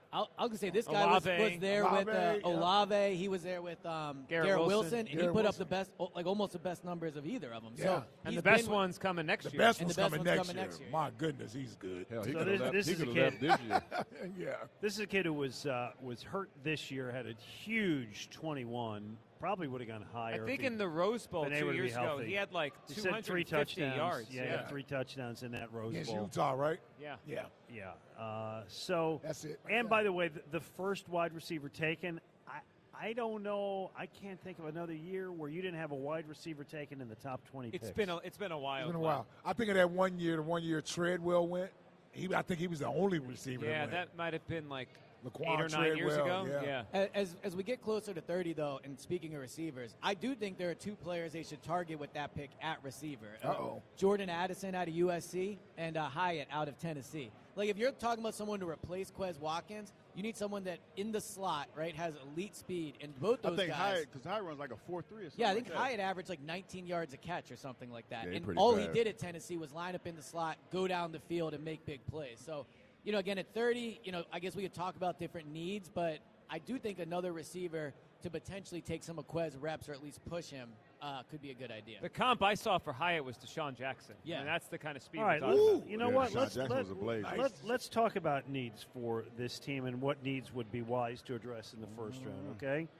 I'll, I'll say this guy was, Olave. was there Olave, with uh, yeah. Olave. He was there with um, Garrett Garrett, Wilson. Wilson, and Garrett he put Wilson. up the best, oh, like almost the best numbers of either of them. Yeah. So And he's the best been with- one's coming next The year. best And the one's best coming, one's next, coming year. next year. My goodness, he's good. Hell, he So could have this- left, this he is a could've kid- left this year. yeah. This is a kid who was uh, was hurt this year, had a huge twenty-one. Probably would have gone higher. I if think he- in the Rose Bowl been two able to be years ago, healthy. he had like He two said hundred three fifty touchdowns. yards. Yeah, he had three touchdowns in that Rose Against Bowl. Utah, right? Yeah. Yeah. Yeah. Uh, so That's it. And by the way, the, the first wide receiver taken, I I don't know. I can't think of another year where you didn't have a wide receiver taken in the top twenty. It's picks. been a, it's been a while. It's been a Glenn. while. I think of that one year, the one year Treadwell went. He, I think he was the only receiver. Yeah, that, that might have been like Laquan eight or nine years Treadwell, ago. yeah. Yeah. As as we get closer to thirty, though, and speaking of receivers, I do think there are two players they should target with that pick at receiver. Uh, Uh-oh. Jordan Addison out of U S C and uh, Hyatt out of Tennessee. Like, if you're talking about someone to replace Quez Watkins, you need someone that in the slot, right, has elite speed. And both I those think guys. Hyatt, because Hyatt runs like a four three or something. Yeah, I think like that. Hyatt averaged like nineteen yards a catch or something like that. Yeah, he and pretty all he fast. did at Tennessee was line up in the slot, go down the field, and make big plays. So, you know, again, at thirty, you know, I guess we could talk about different needs, but I do think another receiver to potentially take some of Quez reps or at least push him uh, could be a good idea. The comp I saw for Hyatt was Deshaun Jackson. Yeah. And that's the kind of speed All we're right, talking let's, about. you know Yeah, what? Deshaun Let's Jackson let, was a blazer. let, let's talk about needs for this team and what needs would be wise to address in the first round. Okay,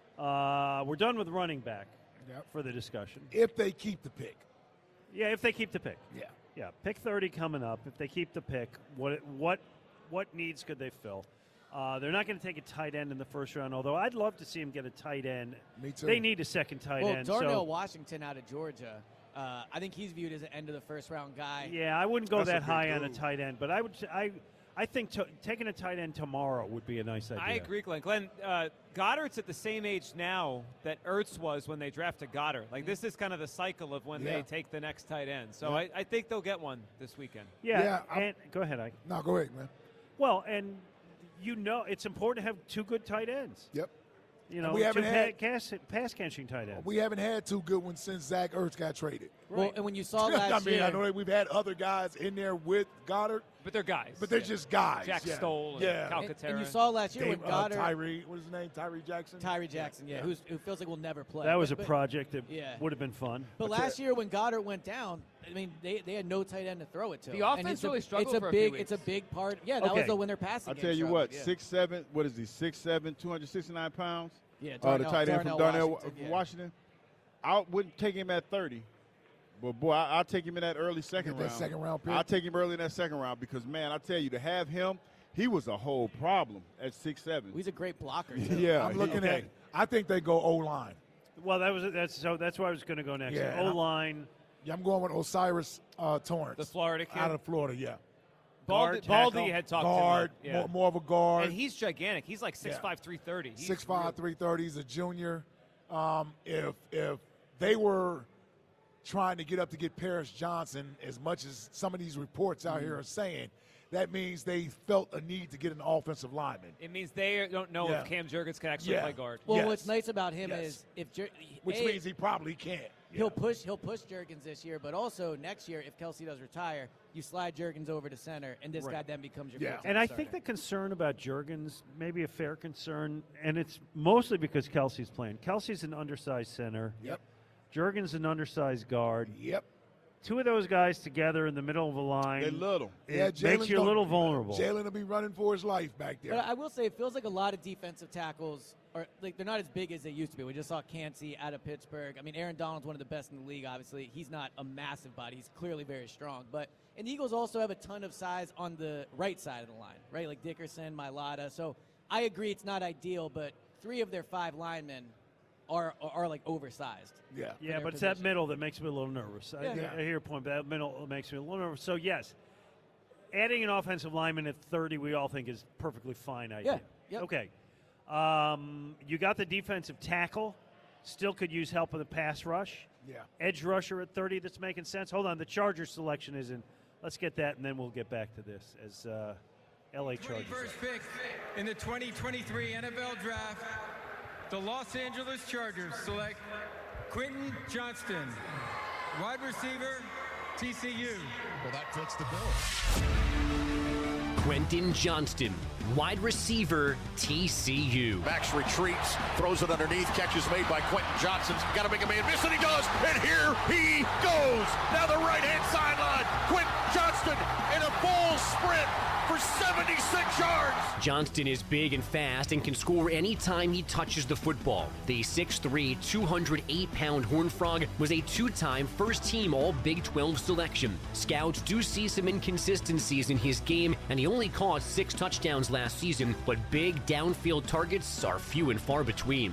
uh, we're done with running back Yep. for the discussion. If they keep the pick. Yeah, if they keep the pick. Yeah. Yeah, pick thirty coming up. If they keep the pick, what what what needs could they fill? Uh, they're not going to take a tight end in the first round, although I'd love to see them get a tight end. Me too. They need a second tight well, end. Darnell so, Washington out of Georgia, uh, I think he's viewed as an end of the first round guy. yeah, I wouldn't go That's a that big high on a dude. tight end, but I would. I I think to, taking a tight end tomorrow would be a nice idea. I agree, Glenn. Glenn, uh, Goddard's at the same age now that Ertz was when they drafted Goddard. Like, this is kind of the cycle of when Yeah. they take the next tight end. So Yeah. I, I think they'll get one this weekend. Yeah, Yeah, I'm- and go ahead, Ike. No, go ahead, man. Well, and you know it's important to have two good tight ends. Yep. You And know, we two haven't pa- had- pass, pass catching tight ends. We haven't had two good ones since Zach Ertz got traded. Well, and when you saw last I mean, year, I know that we've had other guys in there with Goddard, But they're guys. but they're Yeah. just guys. Jack yeah. Stoll and yeah. Calcaterra. and, and you saw last year Dave, when uh, Goddard, Tyree, what is his name? Tyree Jackson. Tyree Jackson, yeah, Who's, who feels like will never play. That was But- a but- project that yeah. would have been fun. But That's last it. year when Goddard went down, I mean, they, they had no tight end to throw it to. The And offense it's a- really struggled it's a for a few big, weeks. It's a big part. Yeah, that Okay. was the winner passing I game tell you struggle, what, yeah. six seven. What is he? Six seven, two hundred sixty nine pounds. Yeah, Uh, the Darnell- tight end from Darnell Darnell Washington, from yeah. Washington. I wouldn't take him at thirty, but boy, I, I'll take him in that early second Get that round. second round pick. I'll take him early in that second round because man, I tell you, to have him, he was a whole problem at six seven. He's a great blocker, too. Yeah, I'm he- looking okay. at. I think they go O line. Well, that was that's so that's where I was going to go next. Yeah. O line. Yeah, I'm going with Osiris uh, Torrance. The Florida kid. out of Florida. Yeah, Baldy, guard, Baldy tackle, had talked guard, to me. Yeah. more, more of a guard. And he's gigantic. He's like six Yeah. five, three thirty. He's Six five, real- three thirty. He's a junior. Um, if if they were trying to get up to get Paris Johnson, as much as some of these reports out here are saying, that means they felt a need to get an offensive lineman. It means they don't know Yeah. if Cam Jurgens can actually Yeah. play guard. Well, Yes. what's nice about him Yes. is if Jer- Which A, means he probably can't. he'll push he'll push Jurgens this year, but also next year if Kelsey does retire, you slide Jurgens over to center, and this Right. guy then becomes your Yeah. full-time And I starter. think the concern about Jurgens, maybe a fair concern, and it's mostly because Kelsey's playing. Kelsey's an undersized center. Yep. Jurgens an undersized guard. Yep. Two of those guys together in the middle of a line. They're little. It Yeah, makes Jalen's you a gonna- little vulnerable. Jalen will be running for his life back there. But I will say, it feels like a lot of defensive tackles are like they're not as big as they used to be. We just saw Cansey out of Pittsburgh. I mean, Aaron Donald's one of the best in the league. Obviously, he's not a massive body. He's clearly very strong. But and the Eagles also have a ton of size on the right side of the line, right? Like Dickerson, Mailata. So I agree, it's not ideal, but three of their five linemen are are, are like oversized. Yeah. Yeah, their but it's that position. middle that makes me a little nervous. I, Yeah. I hear your point, but that middle makes me a little nervous. So, yes, adding an offensive lineman at thirty, we all think is perfectly fine idea. Yeah, yep. Okay. Um, you got the defensive tackle. Still could use help in the pass rush. Yeah. Edge rusher at thirty, that's making sense. Hold on, the Chargers selection is in. Let's get that, and then we'll get back to this as uh, L A Chargers. twenty-first pick in the twenty twenty-three N F L Draft, the Los Angeles Chargers select Quentin Johnston, wide receiver, T C U. Well, that fits the bill. Quentin Johnston, wide receiver T C U. Max retreats, throws it underneath, catches made by Quentin Johnson. Got to make a man miss, and he does, and here he goes. Now the right-hand sideline. Quentin Johnston in a full sprint for seventy-six yards. Johnston is big and fast and can score anytime he touches the football. The six three, two hundred eight pound Horned Frog was a two-time first-team All-Big twelve selection. Scouts do see some inconsistencies in his game, and he only caught six touchdowns last season, but big downfield targets are few and far between.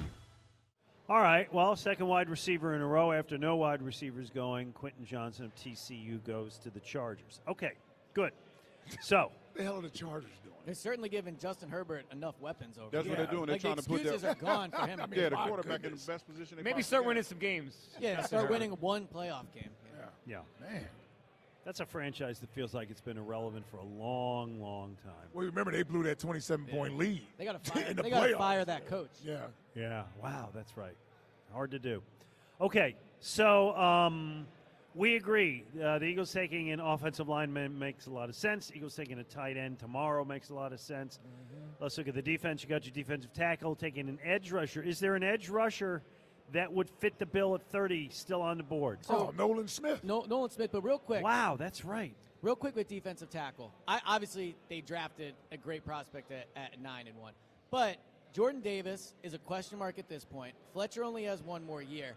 All right, well, second wide receiver in a row after no wide receivers going. Quentin Johnson of T C U goes to the Chargers. Okay, good. So, what the hell are the Chargers doing? They're certainly giving Justin Herbert enough weapons over That's there. what they're doing. They're like, trying the to put their excuses are gone for him. I mean, yeah, the quarterback goodness. in the best position. They Maybe start winning some games. Yeah, start winning one playoff game. Yeah. Man. That's a franchise that feels like it's been irrelevant for a long, long time. Well, remember, they blew that twenty-seven point lead. They got to fire, in the they got to playoffs. fire that coach. Yeah. Yeah. Wow, that's right. Hard to do. Okay, so um, we agree. Uh, the Eagles taking an offensive lineman makes a lot of sense. Eagles taking a tight end tomorrow makes a lot of sense. Mm-hmm. Let's look at the defense. You got your defensive tackle taking an edge rusher. Is there an edge rusher that would fit the bill at thirty still on the board? So, oh, Nolan Smith. No, Nolan Smith, but real quick. Wow, that's right. Real quick with defensive tackle. I obviously they drafted a great prospect at, at nine and one, but Jordan Davis is a question mark at this point. Fletcher only has one more year.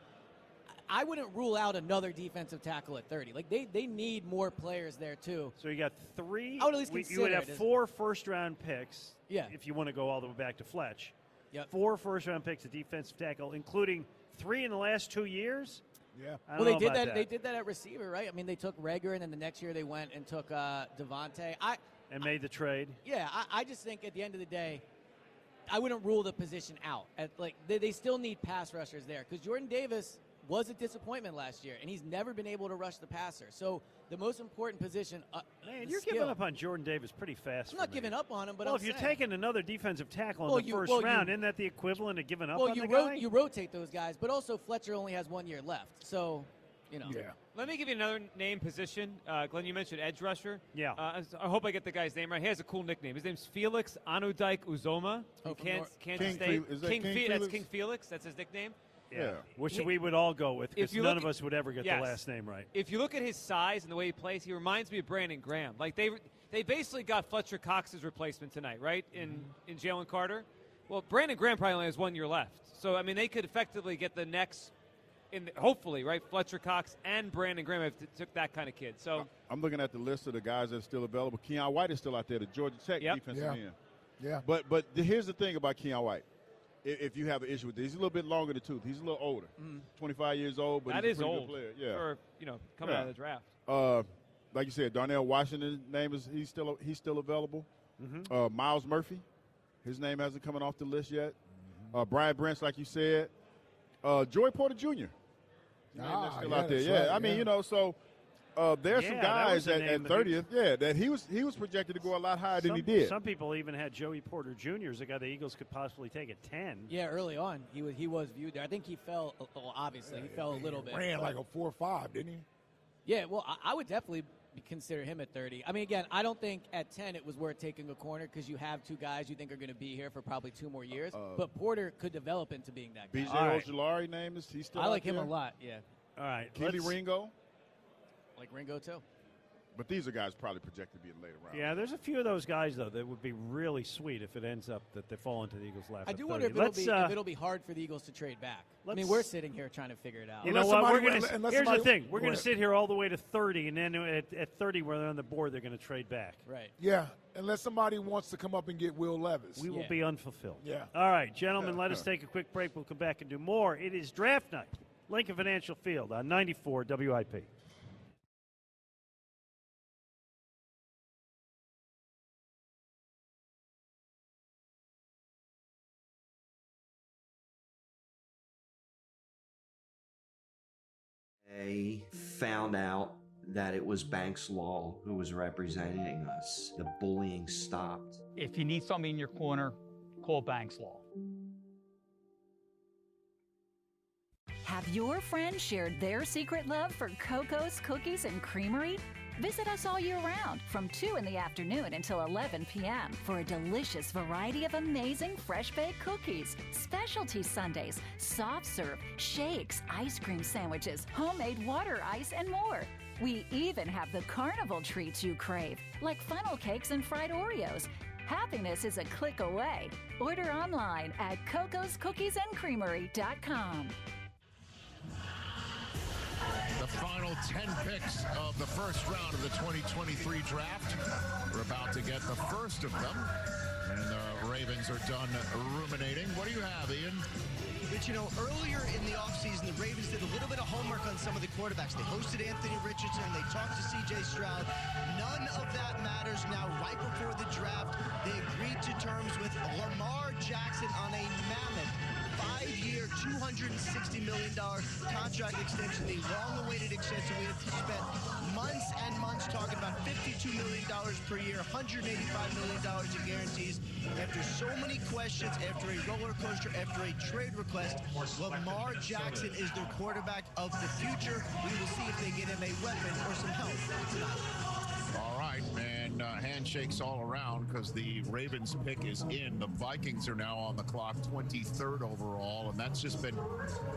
I wouldn't rule out another defensive tackle at thirty. Like they, they need more players there too. So you got three. I would at least we, consider you would have it as- four first-round picks. Yeah. If you want to go all the way back to Fletch. Yep. Four first-round picks at defensive tackle, including three in the last two years. Yeah. I don't Well, they know did about that, that. They did that at receiver, right? I mean, they took Reagor, and then the next year they went and took uh, Devontae. I and made the trade. Yeah, I, I just think at the end of the day, I wouldn't rule the position out. At, like they, they still need pass rushers there because Jordan Davis was a disappointment last year, and he's never been able to rush the passer. So the most important position, uh, Man, the you're skill. giving up on Jordan Davis pretty fast. I'm for not me. giving up on him, but well, I'm if you're saying- taking another defensive tackle in Well, the you- first well, you- round, isn't that the equivalent of giving up well, on you the ro- guy? you rotate those guys, but also Fletcher only has one year left. So, you know. Yeah. Let me give you another name position. Uh, Glenn, you mentioned edge rusher. Yeah. Uh, I hope I get the guy's name right. He has a cool nickname. His name's Felix Anudike Uzoma Oh, from from Kansas, Nor- Kansas King State. Fe- is that King King Fe- that's Felix? King Felix. That's his nickname. yeah. Yeah. Which He- we would all go with If because you none look of at- us would ever get Yes. the last name right. If you look at his size and the way he plays, he reminds me of Brandon Graham. Like they they basically got Fletcher Cox's replacement tonight, right? In Mm-hmm. in Jalen Carter. Well, Brandon Graham probably only has one year left. So I mean, they could effectively get the next, in the, hopefully, right? Fletcher Cox and Brandon Graham if they took that kind of kid. So I'm looking at the list of the guys that are still available. Keon White is still out there, the Georgia Tech Yep. defensive Yeah. end. Yeah. But but the, here's the thing about Keon White. I- If you have an issue with this, he's a little bit longer in the tooth. He's a little older, twenty-five years old, but that he's is a pretty old good player. Yeah. for you know coming Yeah. out of the draft. Uh, like you said, Darnell Washington's name is he's still he's still available. Mm-hmm. Uh, Miles Murphy, his name hasn't come off the list yet. Uh, Brian Brents, like you said, uh, Joey Porter Junior His name Ah, is still yeah, out there. that's Yeah, right, I mean, yeah. you know, so uh, there's some Yeah, that was guys a at, name at that he- thirtieth, yeah, that he was he was projected to go a lot higher than some, he did. Some people even had Joey Porter Junior as a guy the Eagles could possibly take at ten. Yeah, early on he was he was viewed there. I think he fell. Well, obviously he fell a little bit. Ran but- like a four or five, didn't he? Yeah, well, I, I would definitely be- consider him at thirty. I mean, again, I don't think at ten it was worth taking a corner because you have two guys you think are going to be here for probably two more years. Uh, but Porter could develop into being that guy. B J All right. Ojulari name is he's still I out like him there. a lot. Yeah, All right. Keely let's- Ringo, like Ringo too. but these are guys probably projected to be in later rounds. Yeah, there's a few of those guys, though, that would be really sweet if it ends up that they fall into the Eagles' lap. I at do wonder if thirty. it'll, Let's, be, uh, if it'll be hard for the Eagles to trade back. I mean, let's- we're sitting here trying to figure it out. You know Unless what? somebody- We're gonna, unless here's somebody- the thing. We're Go going to ahead. sit here all the way to thirty, and then at, at thirty, where they're on the board, they're going to trade back. Right. Yeah, unless somebody wants to come up and get Will Levis. We will Yeah. be unfulfilled. Yeah. All right, gentlemen, let us take a quick break. We'll come back and do more. It is draft night, Lincoln Financial Field on ninety-four W I P. They found out that it was Banks Law who was representing us. The bullying stopped. If you need somebody in your corner, call Banks Law. Have your friends shared their secret love for Coco's Cookies and Creamery? Visit us all year round from two in the afternoon until eleven p.m. for a delicious variety of amazing fresh-baked cookies, specialty sundaes, soft serve, shakes, ice cream sandwiches, homemade water ice, and more. We even have the carnival treats you crave, like funnel cakes and fried Oreos. Happiness is a click away. Order online at cocos cookies and creamery dot com. The final ten picks of the first round of the twenty twenty-three draft. We're about to get the first of them, and the Ravens are done ruminating. What do you have, Ian? But, you know, earlier in the offseason, the Ravens did a little bit of homework on some of the quarterbacks. They hosted Anthony Richardson. They talked to C J Stroud. None of that matters now. Right before the draft, they agreed to terms with Lamar Jackson on a mammoth five-year, two hundred sixty million dollars contract extension, the long-awaited extension. We have spent months and months talking about fifty-two million dollars per year, one hundred eighty-five million dollars in guarantees. After so many questions, after a roller coaster, after a trade request, Lamar Jackson is their quarterback of the future. We will see if they get him a weapon or some help tonight. All right, and uh, handshakes all around because the Ravens pick is in. The Vikings are now on the clock, twenty-third overall, and that's just been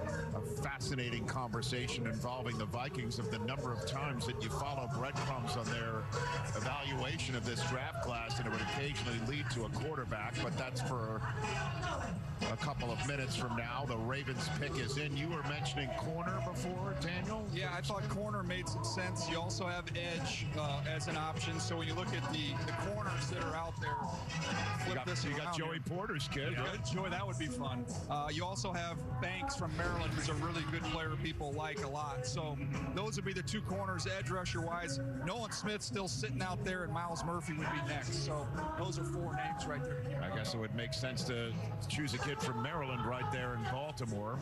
a fascinating conversation involving the Vikings of the number of times that you follow breadcrumbs on their evaluation of this draft class, and it would occasionally lead to a quarterback, but that's for a couple of minutes from now. The Ravens pick is in. You were mentioning corner before, Daniel? Yeah, I thought corner made some sense. You also have edge uh, as an option. So when you look at the, the corners that are out there, flip you got, this you around got Joey here. Porter's kid, Yeah, right? Joey, that would be fun. Uh, you also have Banks from Maryland, who's a really good player people like a lot. So those would be the two corners, edge rusher-wise. Nolan Smith still sitting out there, and Miles Murphy would be next. So those are four names right there. I guess it would make sense to choose a kid from Maryland right there in Baltimore.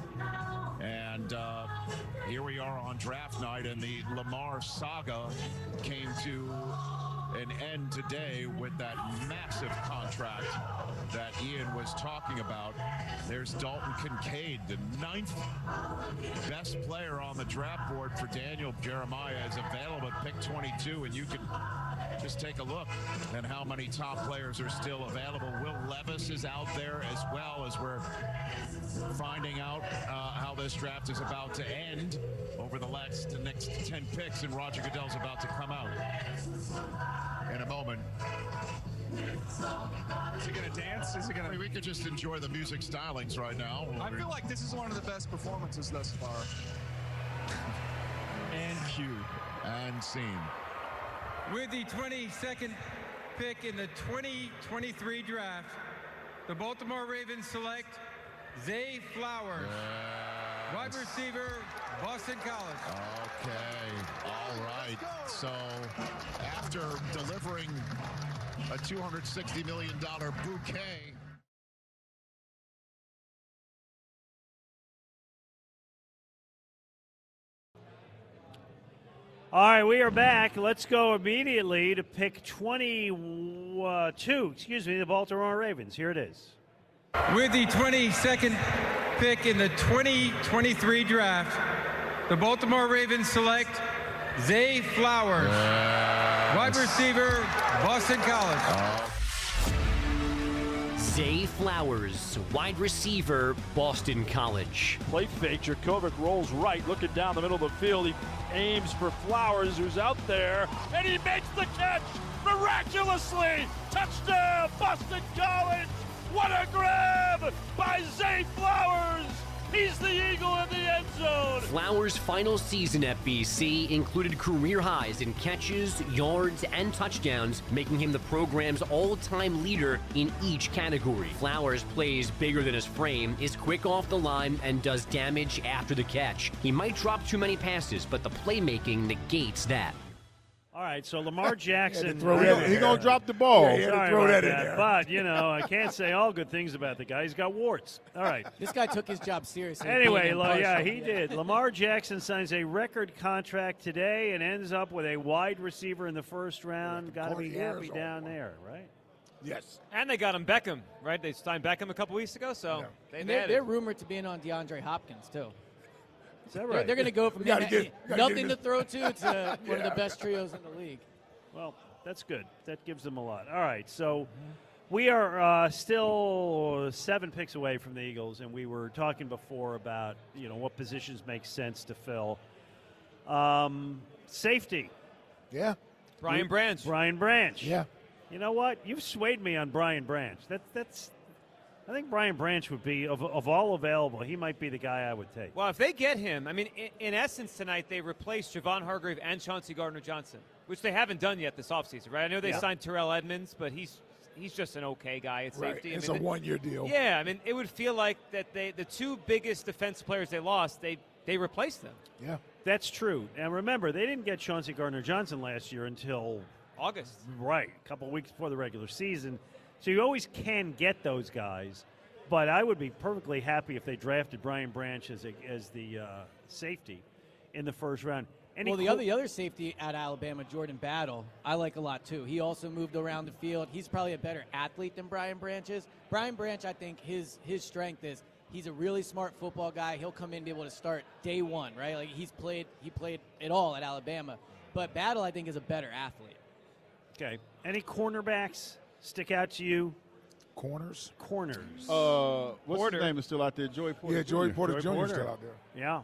And uh, here we are on draft night, and the Lamar saga came to an end today with that massive contract that Ian was talking about. There's Dalton Kincaid, the ninth best player on the draft board for Daniel Jeremiah, is available at pick twenty-two, and you can just take a look at how many top players are still available. Will Levis is out there as well, as we're finding out uh, how this draft is about to end over the next, the next ten picks, and Roger Goodell's about to come out in a moment. Is he going to dance? Is he going I mean, we could just enjoy the music stylings right now. I feel like this is one of the best performances thus far. And cue. And scene. With the twenty-second pick in the twenty twenty-three draft, the Baltimore Ravens select Zay Flowers, yes. Wide receiver, Boston College. Okay, all right. So after delivering a two hundred sixty million dollars bouquet, All right, we are back. Let's go immediately to pick twenty-two, excuse me, the Baltimore Ravens. Here it is. With the twenty-second pick in the twenty twenty-three draft, the Baltimore Ravens select Zay Flowers, yes. Wide receiver, Boston College. Oh. Zay Flowers, wide receiver, Boston College. Play fake, Jurkovec rolls right, looking down the middle of the field. He aims for Flowers, who's out there, and he makes the catch miraculously. Touchdown, Boston College. What a grab by Zay Flowers. He's the Eagle in the end zone. Flowers' final season at B C included career highs in catches, yards, and touchdowns, making him the program's all-time leader in each category. Flowers plays bigger than his frame, is quick off the line, and does damage after the catch. He might drop too many passes, but the playmaking negates that. All right, so Lamar Jackson. He's going to drop the ball. Yeah, he had to sorry throw about that in that. there. But, you know, I can't say all good things about the guy. He's got warts. All right. This guy took his job seriously. Anyway, being La, yeah, impartial. he did. Lamar Jackson signs a record contract today and ends up with a wide receiver in the first round. Got to be happy down there, right? Yes. And they got him Beckham, right? They signed Beckham a couple weeks ago, so And they, they they're, had they're it. rumored to be in on DeAndre Hopkins, too. Is that They're, right? they're going to go from We gotta being- get- we gotta nothing get to throw to to one of Yeah. the best trios in the league. Well, that's good. That gives them a lot. All right, so we are uh, still seven picks away from the Eagles, and we were talking before about you know what positions make sense to fill. Um, safety. Yeah. Brian Branch. Brian Branch. Yeah. You know what? You've swayed me on Brian Branch. That, that's. I think Brian Branch would be of, of all available. He might be the guy I would take. Well, if they get him, I mean, in, in essence, tonight they replaced Javon Hargrave and Chauncey Gardner-Johnson, which they haven't done yet this offseason, right? I know they Yeah. signed Terrell Edmonds, but he's he's just an okay guy at Right. safety. It's I mean, a one-year deal. Yeah, I mean, it would feel like that they the two biggest defense players they lost, they they replaced them. Yeah. That's true. And remember, they didn't get Chauncey Gardner-Johnson last year until August. Right, a couple of weeks before the regular season. So you always can get those guys. But I would be perfectly happy if they drafted Brian Branch as, a, as the uh, safety in the first round. Any well, the cool- other the other safety at Alabama, Jordan Battle, I like a lot too. He also moved around the field. He's probably a better athlete than Brian Branch is. Brian Branch, I think his his strength is he's a really smart football guy. He'll come in and be able to start day one, right? Like he's played he played it all at Alabama. But Battle, I think, is a better athlete. Okay. Any cornerbacks stick out to you? Corners? Corners. Uh, what's Porter. his name is still out there? Joey Porter. Yeah, Joey Junior Porter Joey Junior is Porter. still out there. Yeah.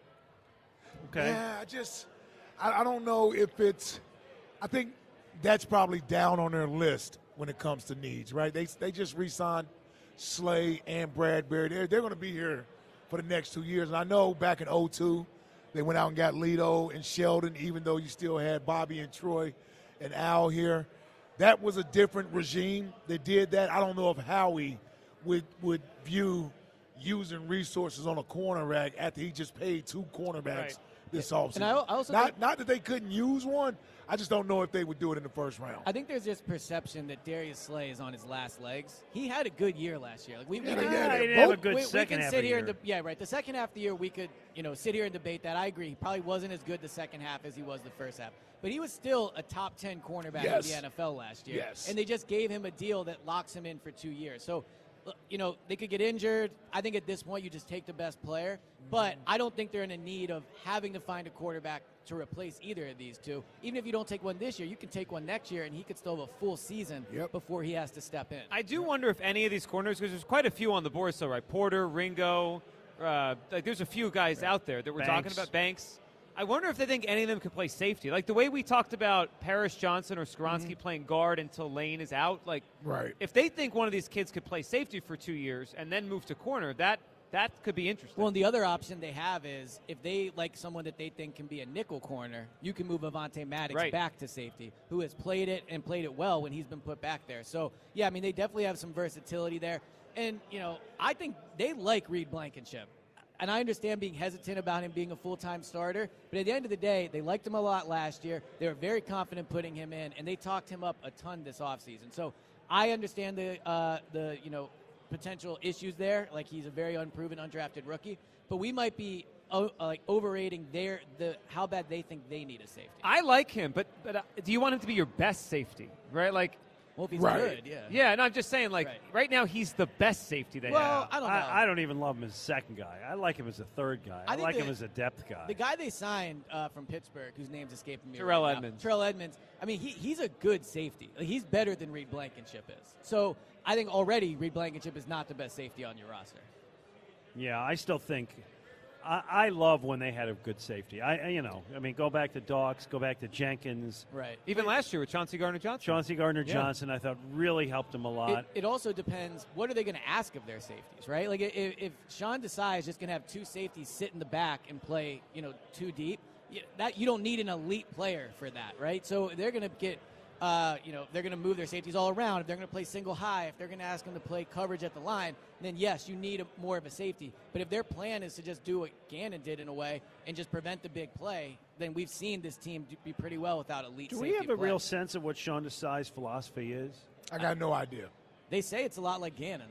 Okay. Yeah, I just, I, I don't know if it's, I think that's probably down on their list when it comes to needs, right? They they just re-signed Slay and Bradbury. They're, they're going to be here for the next two years. And I know back in oh two, they went out and got Lito and Sheldon, even though you still had Bobby and Troy and Al here. That was a different regime that did that. I don't know if Howie would would view using resources on a cornerback after he just paid two cornerbacks Right. this offseason. And I al- I also not, think- not that they couldn't use one. I just don't know if they would do it in the first round. I think there's this perception that Darius Slay is on his last legs. He had a good year last year. Like we, we Yeah, can, yeah, he didn't have a both- good we, we second can half sit of the here and year. de- yeah, right. The second half of the year, we could you know sit here and debate that. I agree. He probably wasn't as good the second half as he was the first half, but he was still a top ten cornerback Yes. in the N F L last year. Yes. And they just gave him a deal that locks him in for two years. So. look, You know, they could get injured. I think at this point you just take the best player. But I don't think they're in a need of having to find a quarterback to replace either of these two. Even if you don't take one this year, you can take one next year, and he could still have a full season Yep. before he has to step in. I do wonder if any of these corners, because there's quite a few on the board still, right? Porter, Ringo, uh, like there's a few guys out there that we're talking Banks. about. Banks. I wonder if they think any of them could play safety. Like the way we talked about Paris Johnson or Skoronsky playing guard until Lane is out. Like, Right. if they think one of these kids could play safety for two years and then move to corner, that that could be interesting. Well, and the other option they have is if they like someone that they think can be a nickel corner, you can move Avonte Maddox Right. back to safety, who has played it and played it well when he's been put back there. So, yeah, I mean, they definitely have some versatility there. And, you know, I think they like Reed Blankenship. And I understand being hesitant about him being a full-time starter, but at the end of the day, they liked him a lot last year. They were very confident putting him in, and they talked him up a ton this offseason. So I understand the, uh, the you know, potential issues there. Like he's a very unproven, undrafted rookie, but we might be o- like overrating their the how bad they think they need a safety. I like him, but but uh, do you want him to be your best safety, right? Like, well, if he's Right. good, yeah. yeah, no, I'm just saying, like, Right. right, now he's the best safety they Well, have. I don't know. I, I don't even love him as a second guy. I like him as a third guy. I, I think like him the- as a depth guy. The guy they signed uh, from Pittsburgh, whose name's escaping me, Terrell right now, Edmonds. Terrell Edmonds. I mean, he, he's a good safety. Like, he's better than Reed Blankenship is. So I think already Reed Blankenship is not the best safety on your roster. Yeah, I still think I, I love when they had a good safety. I, I- you know, I mean, go back to Dawkes, go back to Jenkins, Right. Even last year with Chauncey Gardner-Johnson. Chauncey Gardner Yeah. Johnson. I thought really helped him a lot. It, it also depends. What are they going to ask of their safeties, right? Like if, if Sean Desai is just going to have two safeties sit in the back and play, you know, too deep, you, that you don't need an elite player for that, right? So they're going to get, uh, you know, they're going to move their safeties all around. If they're going to play single high, if they're going to ask them to play coverage at the line, then yes, you need a, more of a safety. But if their plan is to just do what Gannon did in a way and just prevent the big play, then we've seen this team do, be pretty well without elite. Do safety we have a play. real sense of what Sean Desai's philosophy is? I got no idea. They say it's a lot like Gannon's.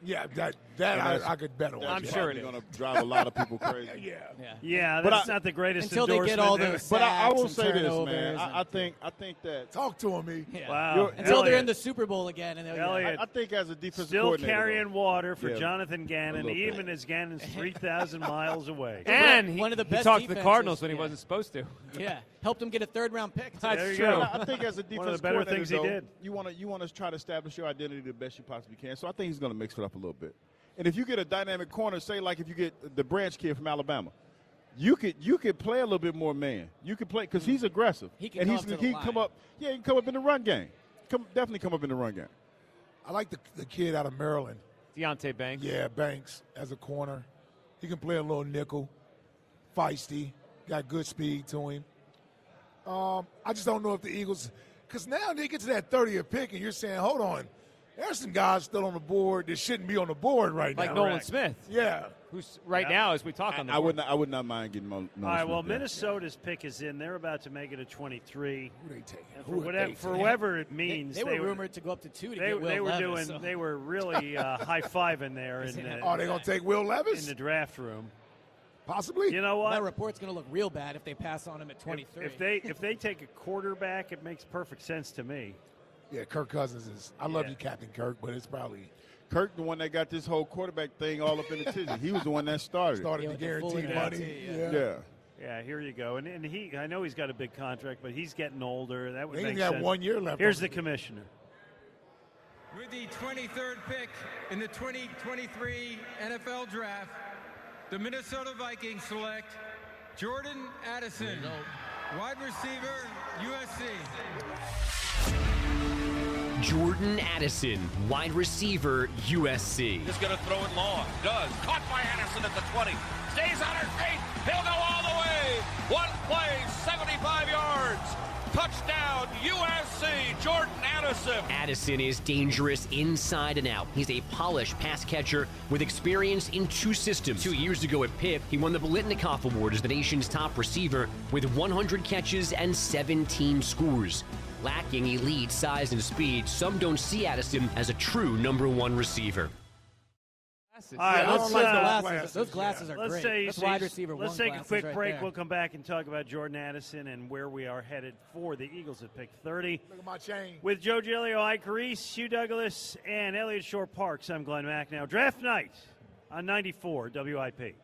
Yeah, that that And I, I could bet on. That's I'm sure probably it is. going to drive a lot of people crazy. yeah. Yeah. Yeah, But that's I- not the greatest Until they get all endorsement. those But I, I will sacks say and this, turnovers man. and- I, I think I think that Talk to him, me. Yeah. Wow. You're- Until they're Elliott. in the Super Bowl again, and they're Elliott. I, I think as a defensive Still coordinator, carrying though, water for Yeah. Jonathan A Gannon, little bit. even as Gannon's three thousand miles away. And he, One of the he best talked to the defenses, Cardinals when he yeah. wasn't supposed to. yeah, helped him get a third round pick. That's There you true. go. I think as a defensive One of the better coordinator, things he though, did. you want to you want to try to establish your identity the best you possibly can. So I think he's going to mix it up a little bit. And if you get a dynamic corner, say like if you get the Branch kid from Alabama, you could you could play a little bit more man. You could play because he's aggressive. He can and come he's, up to the he can come line. up. Yeah, he can come up in the run game. Come definitely come up in the run game. I like the the kid out of Maryland. Deontay Banks. Yeah, Banks as a corner. He can play a little nickel, feisty, got good speed to him. Um, I just don't know if the Eagles, because now they get to that thirtieth pick, and you're saying, hold on, there's some guys still on the board that shouldn't be on the board right Like now. Nolan Correct. Smith, Yeah. who's right Yeah. now as we talk on the I board. would not I would not mind getting Mo. All right, well, Minnesota's pick is in. They're about to make it a twenty-three. Who they taking? And for Who are whatever, they for taking? whoever it They, means, they were rumored to go up to two to They, get Will they were Levis, doing. so- They were really uh, high fiving there in the, Oh, they gonna take Will in Levis? the draft room. Possibly. You know what? That report's going to look real bad if they pass on him at If, twenty-three. if they if they take a quarterback, it makes perfect sense to me. Yeah, Kirk Cousins is. I love Yeah. you, Captain Kirk, but it's probably Kirk, the one that got this whole quarterback thing all up in the tizzy. He was the one that started. started Yeah, to with the guarantee fully money. guaranteed, yeah. Yeah. Yeah, here you go. And and he, I know he's got a big contract, but he's getting older. That would They make only got sense. one year left Here's on the it. commissioner. With the twenty-third pick in the twenty twenty-three N F L Draft, the Minnesota Vikings select Jordan Addison, wide receiver, U S C. Jordan Addison, wide receiver, U S C. Is going to throw it long. Does. Caught by Anderson at the twenty. Stays on her feet. He'll go all the way. One play, seventy-five yards. Touchdown, U S C, Jordan Addison. Addison is dangerous inside and out. He's a polished pass catcher with experience in two systems. Two years ago at Pitt, he won the Biletnikoff Award as the nation's top receiver with one hundred catches and seventeen scores. Lacking elite size and speed, some don't see Addison as a true number one receiver. All right, Yeah, let's, those glasses, uh, glasses, those glasses are let's great. say That's so wide you- receiver Let's one take a glasses quick right break. there. We'll come back and talk about Jordan Addison and where we are headed for the Eagles at pick thirty. Look at my chain. With Joe Giglio, Ike Reese, Hugh Douglas, and Elliott Shore Parks, I'm Glenn Mack. Now, draft night on ninety-four W I P.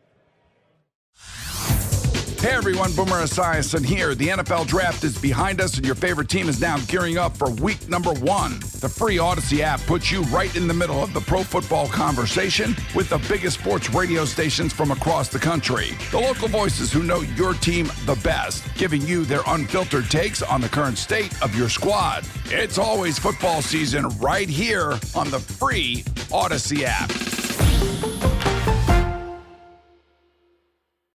Hey everyone, Boomer Esiason here. The N F L Draft is behind us and your favorite team is now gearing up for week number one. The free Odyssey app puts you right in the middle of the pro football conversation with the biggest sports radio stations from across the country. The local voices who know your team the best, giving you their unfiltered takes on the current state of your squad. It's always football season right here on the free Odyssey app.